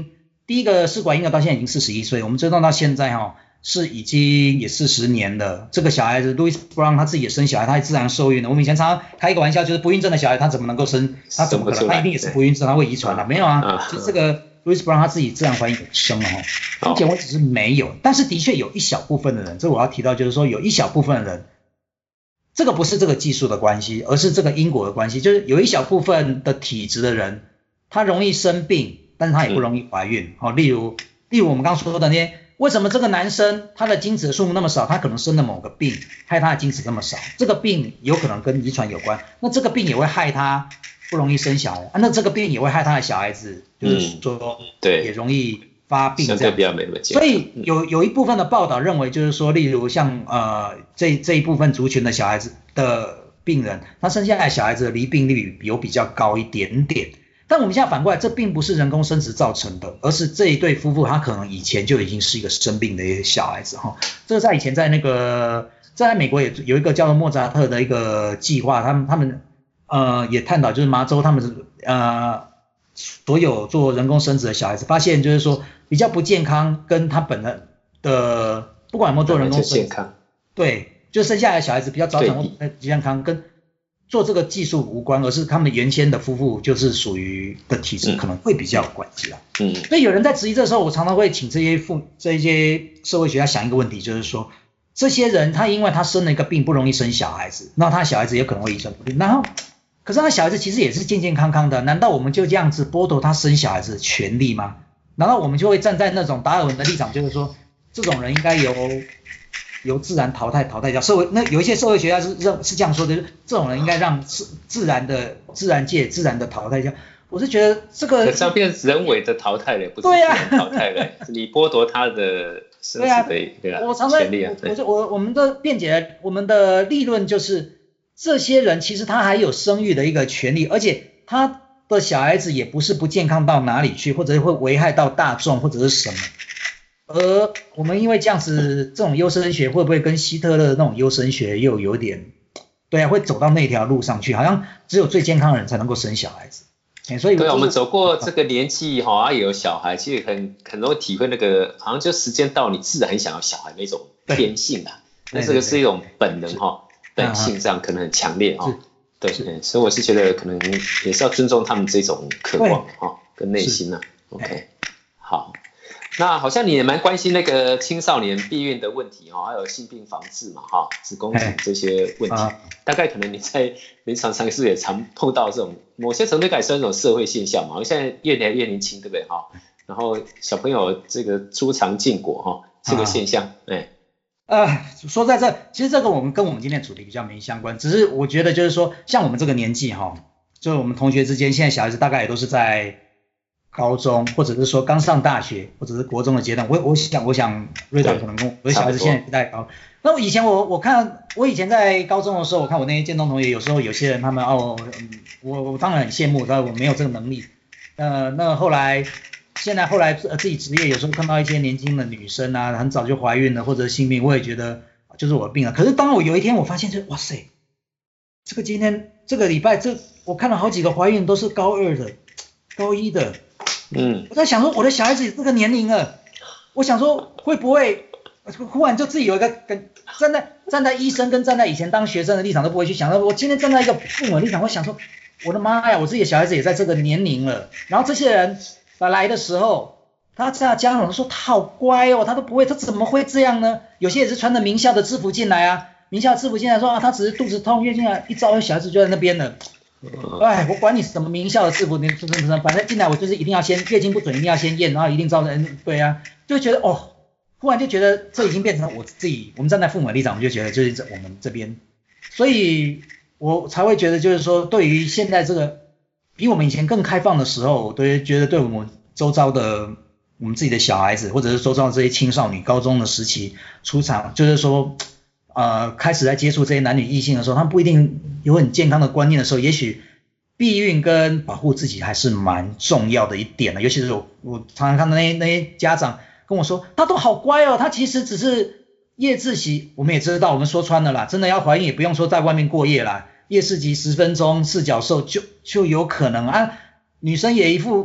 第一个试管婴儿到现在已经四十一岁，我们追踪到现在哈、哦、是已经也四十年了。这个小孩子 Louis Brown 他自己也生小孩，他也自然受孕了。我们以前常常开一个玩笑，就是不孕症的小孩他怎么能够生？他怎么可能？他一定也是不孕症，他会遗传的。没有啊，其实这个 Louis Brown 他自己自然怀孕生了哈，目前为止是没有，但是的确有一小部分的人，这我要提到就是说有一小部分的人。这个不是这个技术的关系，而是这个因果的关系。就是有一小部分的体质的人，他容易生病，但是他也不容易怀孕。好、嗯哦，例如，例如我们刚刚说的那些，为什么这个男生他的精子的数目那么少？他可能生了某个病，害他的精子那么少。这个病有可能跟遗传有关，那这个病也会害他不容易生小孩。啊、那这个病也会害他的小孩子，就是说，对，也容易发病这样。所以有有一部分的报道认为，就是说，例如像呃这这一部分族群的小孩子的病人，他生下来小孩子的离病率有比较高一点点。但我们现在反过来，这并不是人工生殖造成的，而是这一对夫妇他可能以前就已经是一个生病的一个小孩子哈。这个在以前在那个在美国也有一个叫做莫扎特的一个计划，他们他们呃也探讨就是麻州他们呃所有做人工生殖的小孩子，发现就是说比较不健康，跟他本人的不管有没有做人工生殖，对，就生下来的小孩子比较早产或不健康，跟做这个技术无关，而是他们原先的夫妇就是属于的体质可能会比较有关系啦。嗯，所以有人在质疑这时候，我常常会请这些父这些社会学家想一个问题，就是说这些人他因为他生了一个病不容易生小孩子，那他小孩子也可能会遗传不良，然后可是他小孩子其实也是健健康康的，难道我们就这样子剥夺他生小孩子的权利吗？难道我们就会站在那种达尔文的立场，就是说这种人应该由由自然淘汰淘汰掉？社会那有一些社会学家是认是这样说的，就是这种人应该让自自然的自然界自然的淘汰掉。我是觉得这个这样变人为的淘汰了，不是自然淘汰了，你剥夺他的生殖的对啊权利啊。 我我我我们的辩解，我们的立论就是，这些人其实他还有生育的一个权利，而且他的小孩子也不是不健康到哪里去，或者会危害到大众或者是什么。而我们因为这样子，这种优生学会不会跟希特勒那种优生学又有点，对啊，会走到那条路上去，好像只有最健康的人才能够生小孩子。欸、所以对啊，我们走过这个年纪哈、啊，也有小孩，其实很很容易体会那个，好像就时间到，你自然很想要小孩那种天性啊。那这个是一种本能哈，本性上可能很强烈哈。对，所以我是觉得可能也是要尊重他们这种渴望哈跟内心啊。OK， 好。那好像你也蛮关心那个青少年避孕的问题哈，还有性病防治嘛哈，子宫颈这些问题，大概可能你在临床上是也常碰到这种某些程度改善这种社会现象嘛，现在越来越年轻对不对哈？然后小朋友这个初尝禁果哈，这个现象，哎、 呃，说在这，其实这个我们跟我们今天的主题比较没相关，只是我觉得就是说，像我们这个年纪哈，就是我们同学之间，现在小孩子大概也都是在高中，或者是说刚上大学，或者是国中的阶段。我我想我想瑞长可能跟我，我的小孩子现在不太高。那我以前我我看我以前在高中的时候，我看我那些建中同学，有时候有些人他们哦，我我当然很羡慕，但我没有这个能力。呃，那后来现在后来自己职业，有时候看到一些年轻的女生啊，很早就怀孕了或者性病，我也觉得就是我的病了。可是当我有一天我发现就，哇塞，这个今天这个礼拜这我看了好几个怀孕都是高二的、高一的。嗯，我在想说我的小孩子这个年龄了，我想说会不会忽然就自己有一个跟站在站在医生跟站在以前当学生的立场都不会去想到，我今天站在一个父母的立场，我想说我的妈呀，我自己的小孩子也在这个年龄了，然后这些人来的时候，他家家长说他好乖哦，他都不会，他怎么会这样呢？有些也是穿着名校的制服进来啊，名校制服进来说啊，他只是肚子痛，月经来一照，小孩子就在那边了。哎，我管你什么名校的制服，你反正进来我就是一定要先月经不准，一定要先验，然后一定照着，对啊，就觉得哦，忽然就觉得这已经变成我自己，我们站在父母的立场，我们就觉得就是我们这边，所以我才会觉得就是说，对于现在这个比我们以前更开放的时候，我都觉得对我们周遭的我们自己的小孩子，或者是周遭的这些青少年高中的时期出场，就是说。呃，开始在接触这些男女异性的时候，他们不一定有很健康的观念的时候，也许避孕跟保护自己还是蛮重要的一点的。尤其是我我常常看到那些那些家长跟我说，他都好乖哦，他其实只是夜自习。我们也知道，我们说穿了啦，真的要怀孕也不用说在外面过夜啦，夜自习十分钟四角兽就就有可能啊。女生也一副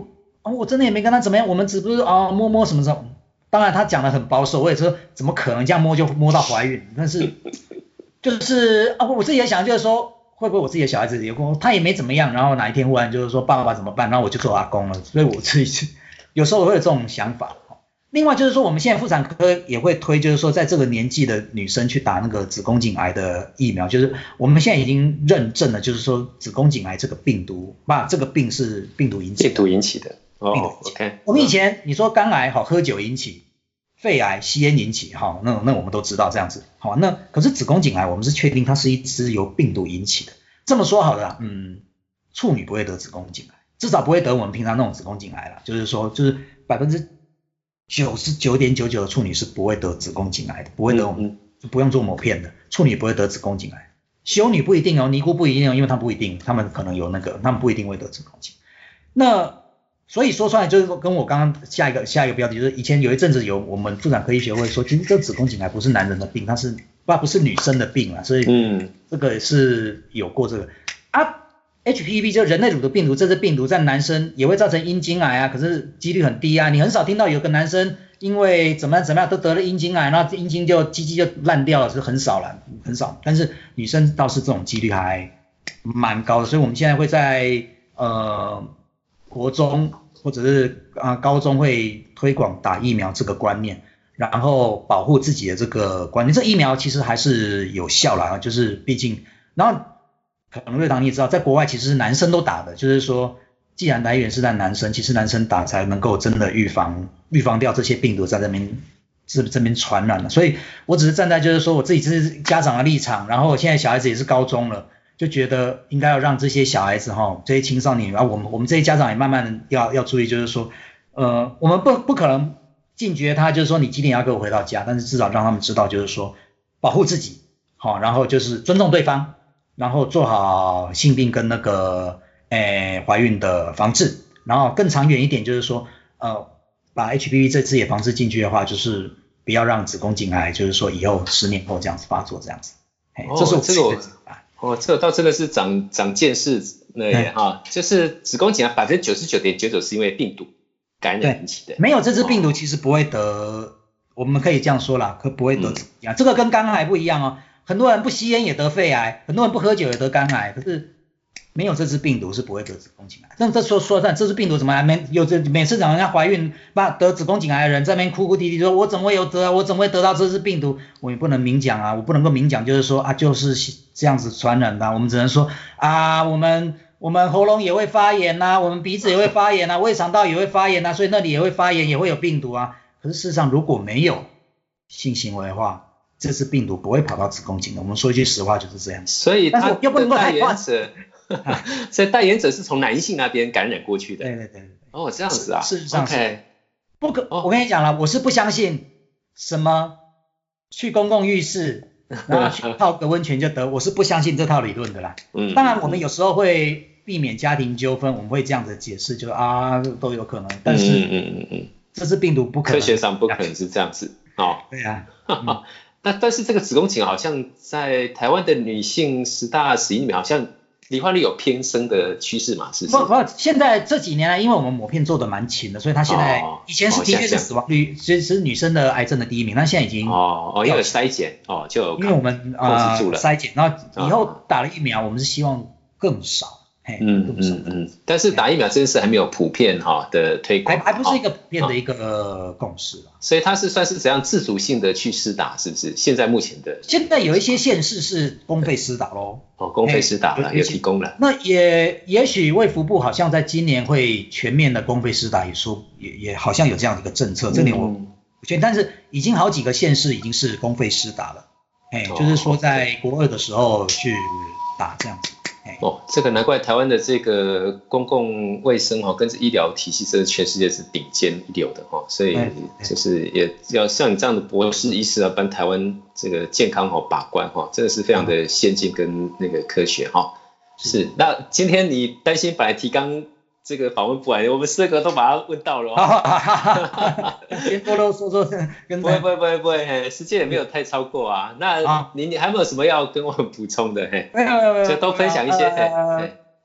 哦，我真的也没跟他怎么样，我们只不是哦摸摸什么什么。当然他讲的很保守，我也说怎么可能这样摸就摸到怀孕？但是就是啊，我自己也想，就是说会不会我自己的小孩子也跟他也没怎么样，然后哪一天忽然就是说爸爸怎么办，然后我就做阿公了，所以我自己有时候我会有这种想法。另外就是说，我们现在妇产科也会推，就是说在这个年纪的女生去打那个子宫颈癌的疫苗，就是我们现在已经认证了，就是说子宫颈癌这个病毒，把这个病是病毒引起的。 病毒引起的。哦、 病毒引起 ，OK。我们以前你说肝癌好喝酒引起，肺癌吸烟引起，好，那那我们都知道这样子，好，那可是子宫颈癌我们是确定它是一支由病毒引起的。这么说好了啦，嗯，处女不会得子宫颈癌，至少不会得我们平常那种子宫颈癌啦，就是说就是百分之九十九点九九的处女是不会得子宫颈癌的，不会得我们、嗯、不用做抹片的，处女不会得子宫颈癌，修女不一定哦，尼姑不一定哦，因为他们不一定，他们可能有那个，他们不一定会得子宫颈。那所以说出来就是跟我刚刚下一个下一个标题，就是以前有一阵子有我们妇产科医学会说，其实这子宫颈癌不是男人的病，它是不不是女生的病啊，所以嗯，这个是有过这个啊。H P V 就人类乳头病毒，这支病毒在男生也会造成阴茎癌啊，可是几率很低啊，你很少听到有个男生因为怎么样怎么样都得了阴茎癌，然后阴茎就鸡鸡就烂掉了，是很少了，很少。但是女生倒是这种几率还蛮高的，所以我们现在会在呃国中或者是啊、呃、高中会推广打疫苗这个观念，然后保护自己的这个观念。这疫苗其实还是有效啦，就是毕竟，然后可能瑞堂你也知道，在国外其实是男生都打的，就是说既然来源是在男生，其实男生打才能够真的预防预防掉这些病毒在这边这这边传染了。所以我只是站在就是说我自己是家长的立场，然后我现在小孩子也是高中了，就觉得应该要让这些小孩子哈，这些青少年啊，我们我们这些家长也慢慢要要注意，就是说呃我们不不可能禁绝他，就是说你几点要给我回到家，但是至少让他们知道就是说保护自己，好，然后就是尊重对方，然后做好性病跟那个诶怀孕的防治，然后更长远一点就是说呃把 H P V 这次也防治进去的话，就是不要让子宫颈癌就是说以后十年后这样子发作这样子。 哦，这是我这个哦，这个倒真的是长长见识了耶哈、嗯，就是子宫颈癌百分之九十九点九九是因为病毒感染引起的， 没有这支病毒其实不会得，哦、我们可以这样说啦，可不会得子宫颈癌，这个跟肝癌不一样哦。很多人不吸烟也得肺癌，很多人不喝酒也得肝癌，可是没有这支病毒是不会得子宫颈癌。但这说说算这支病毒怎么还没有？每次讲人家怀孕把得子宫颈癌的人在那边哭哭啼啼说，我怎么会有得啊？我怎么会得到这支病毒？我也不能明讲啊，我不能够明讲，就是说啊，就是这样子传染的、啊。我们只能说啊，我们我们喉咙也会发炎呐、啊，我们鼻子也会发炎呐、啊，胃肠道也会发炎呐、啊，所以那里也会发炎，也会有病毒啊。可是事实上，如果没有性行为的话，这次病毒不会跑到子宫颈的，我们说一句实话就是这样。 所以他的代言者，所以代言者是从男性那边感染过去的。 对对对对。 哦，这样子啊。 事实上是。 Okay. 不可，我跟你讲了，我是不相信什么去公共浴室，然后去泡个温泉就得，我是不相信这套理论的啦。嗯。当然，我们有时候会避免家庭纠纷，我们会这样子解释，就是啊都有可能，但是嗯嗯嗯嗯，这次病毒不可能， 科学上不可能是这样子哦。 对啊。 嗯那但是这个子宫颈好像在台湾的女性十大死因里面，好像罹患率有偏升的趋势嘛，是不是？ 不不，现在这几年来，因为我们抹片做的蛮勤的，所以它现在、哦、以前是的确是死亡率，其实是女生的癌症的第一名，那现在已经哦哦，因为筛检哦就有因为我们呃筛检，然后以后打了疫苗，我们是希望更少。 嗯嗯嗯，但是打疫苗这件事还没有普遍哈的推广， 还还不是一个普遍的一个共识啊。 所以它是算是怎样自主性的去施打，是不是？现在目前的现在有一些县市是公费施打咯。 哦，公费施打了，有提供了。 那也也许卫福部好像在今年会全面的公费施打，也说也也好像有这样的一个政策，这点我不确定，但是已经好几个县市已经是公费施打了，哎，就是说在国二的时候去打这样子。 哦，这个难怪台湾的这个公共卫生哦，跟着医疗体系，这是全世界是顶尖一流的哦，所以就是也要像你这样的博士医师啊，帮台湾这个健康哦把关哈，真的是非常的先进跟那个科学哈。是，那今天你担心本来提纲这个访问不完，我们四个都把它问到了。 先多啰嗦说，跟不会不会不会不会，时间也没有太超过啊。那你你还有没有什么要跟我们补充的？嘿， 没有没有没有， 就都分享一些。 呃、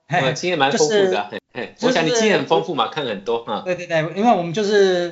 我经验蛮丰富的、啊， 就是嘿我想你经验很丰富嘛，看很多啊。 对对对，因为我们就是，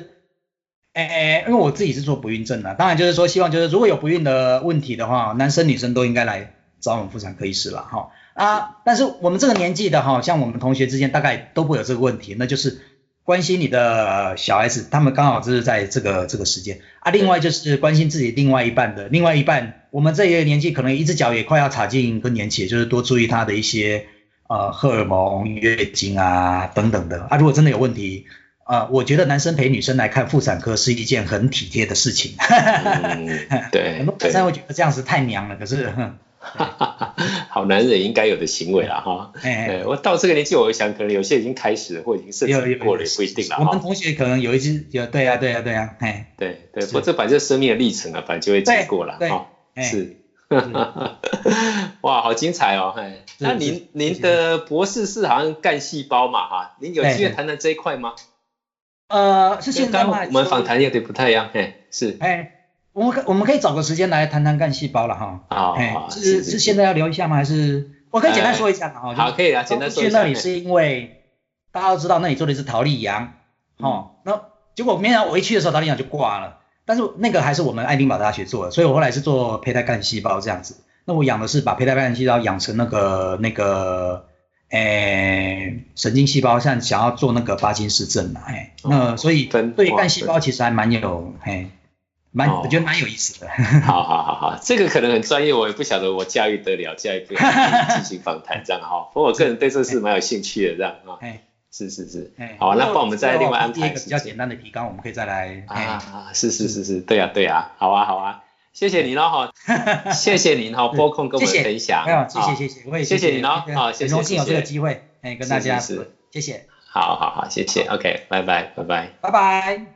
诶，因为我自己是做不孕症的，当然就是说希望就是如果有不孕的问题的话，男生女生都应该来找我们妇产科医师了哈。啊，但是我们这个年纪的哈，像我们同学之间大概都不会有这个问题，那就是关心你的小孩子，他们刚好就是在这个这个时间啊。另外就是关心自己另外一半的，另外一半，我们这个年纪可能一只脚也快要插进更年期，就是多注意他的一些呃荷尔蒙、月经啊等等的啊。如果真的有问题，呃，我觉得男生陪女生来看妇产科是一件很体贴的事情。 嗯，对， 很多男生会觉得这样子太娘了，可是。 好男人应该有的行为啦哈，哎，我到这个年纪，我想可能有些已经开始了，或已经甚至过了，也不一定啦。 我们同学可能有一只有，对啊对啊对啊，哎， 对对，不过这反正生命的历程啊，反正就会经过了哈，是，哇，好精彩哦，哎，那您您的博士是好像干细胞嘛哈，您有机会谈谈这一块吗？ 呃，是现在吗？ 我们访谈有点不太一样，哎，是， 哎。我们可我们可以找个时间来谈谈干细胞了哈。 啊、 哦，是是现在要聊一下吗？还是我可以简单说一下嘛？哈、 哎，好，可以啊，简单说一下。 去那里是因为大家都知道那里做的是桃莉羊，哦，嗯、那结果没想到我一去的时候桃莉羊就挂了，但是那个还是我们爱丁堡大学做的，所以我后来是做胚胎干细胞这样子。那我养的是把胚胎干细胞养成那个那个诶神经细胞，像想要做那个巴金氏症嘛，哎，那所以对干细胞其实还蛮有哎。蛮，我觉得蛮有意思的。 好好好好，这个可能很专业，我也不晓得我驾驭得了，驾驭不了进行访谈这样哈。不过我个人对这事蛮有兴趣的这样啊。是是是，好，那帮我们再另外安排一个比较简单的提纲，我们可以再来。 啊，是是是是，对啊对啊，好啊好啊，谢谢您哦哈，谢谢您哈，拨空跟我们分享。 没有，谢谢谢谢，我也谢谢您哦，好，谢谢， 很荣幸有这个机会，哎，跟大家，谢谢。 好好好，谢谢 ，OK， 拜拜拜拜， 拜拜。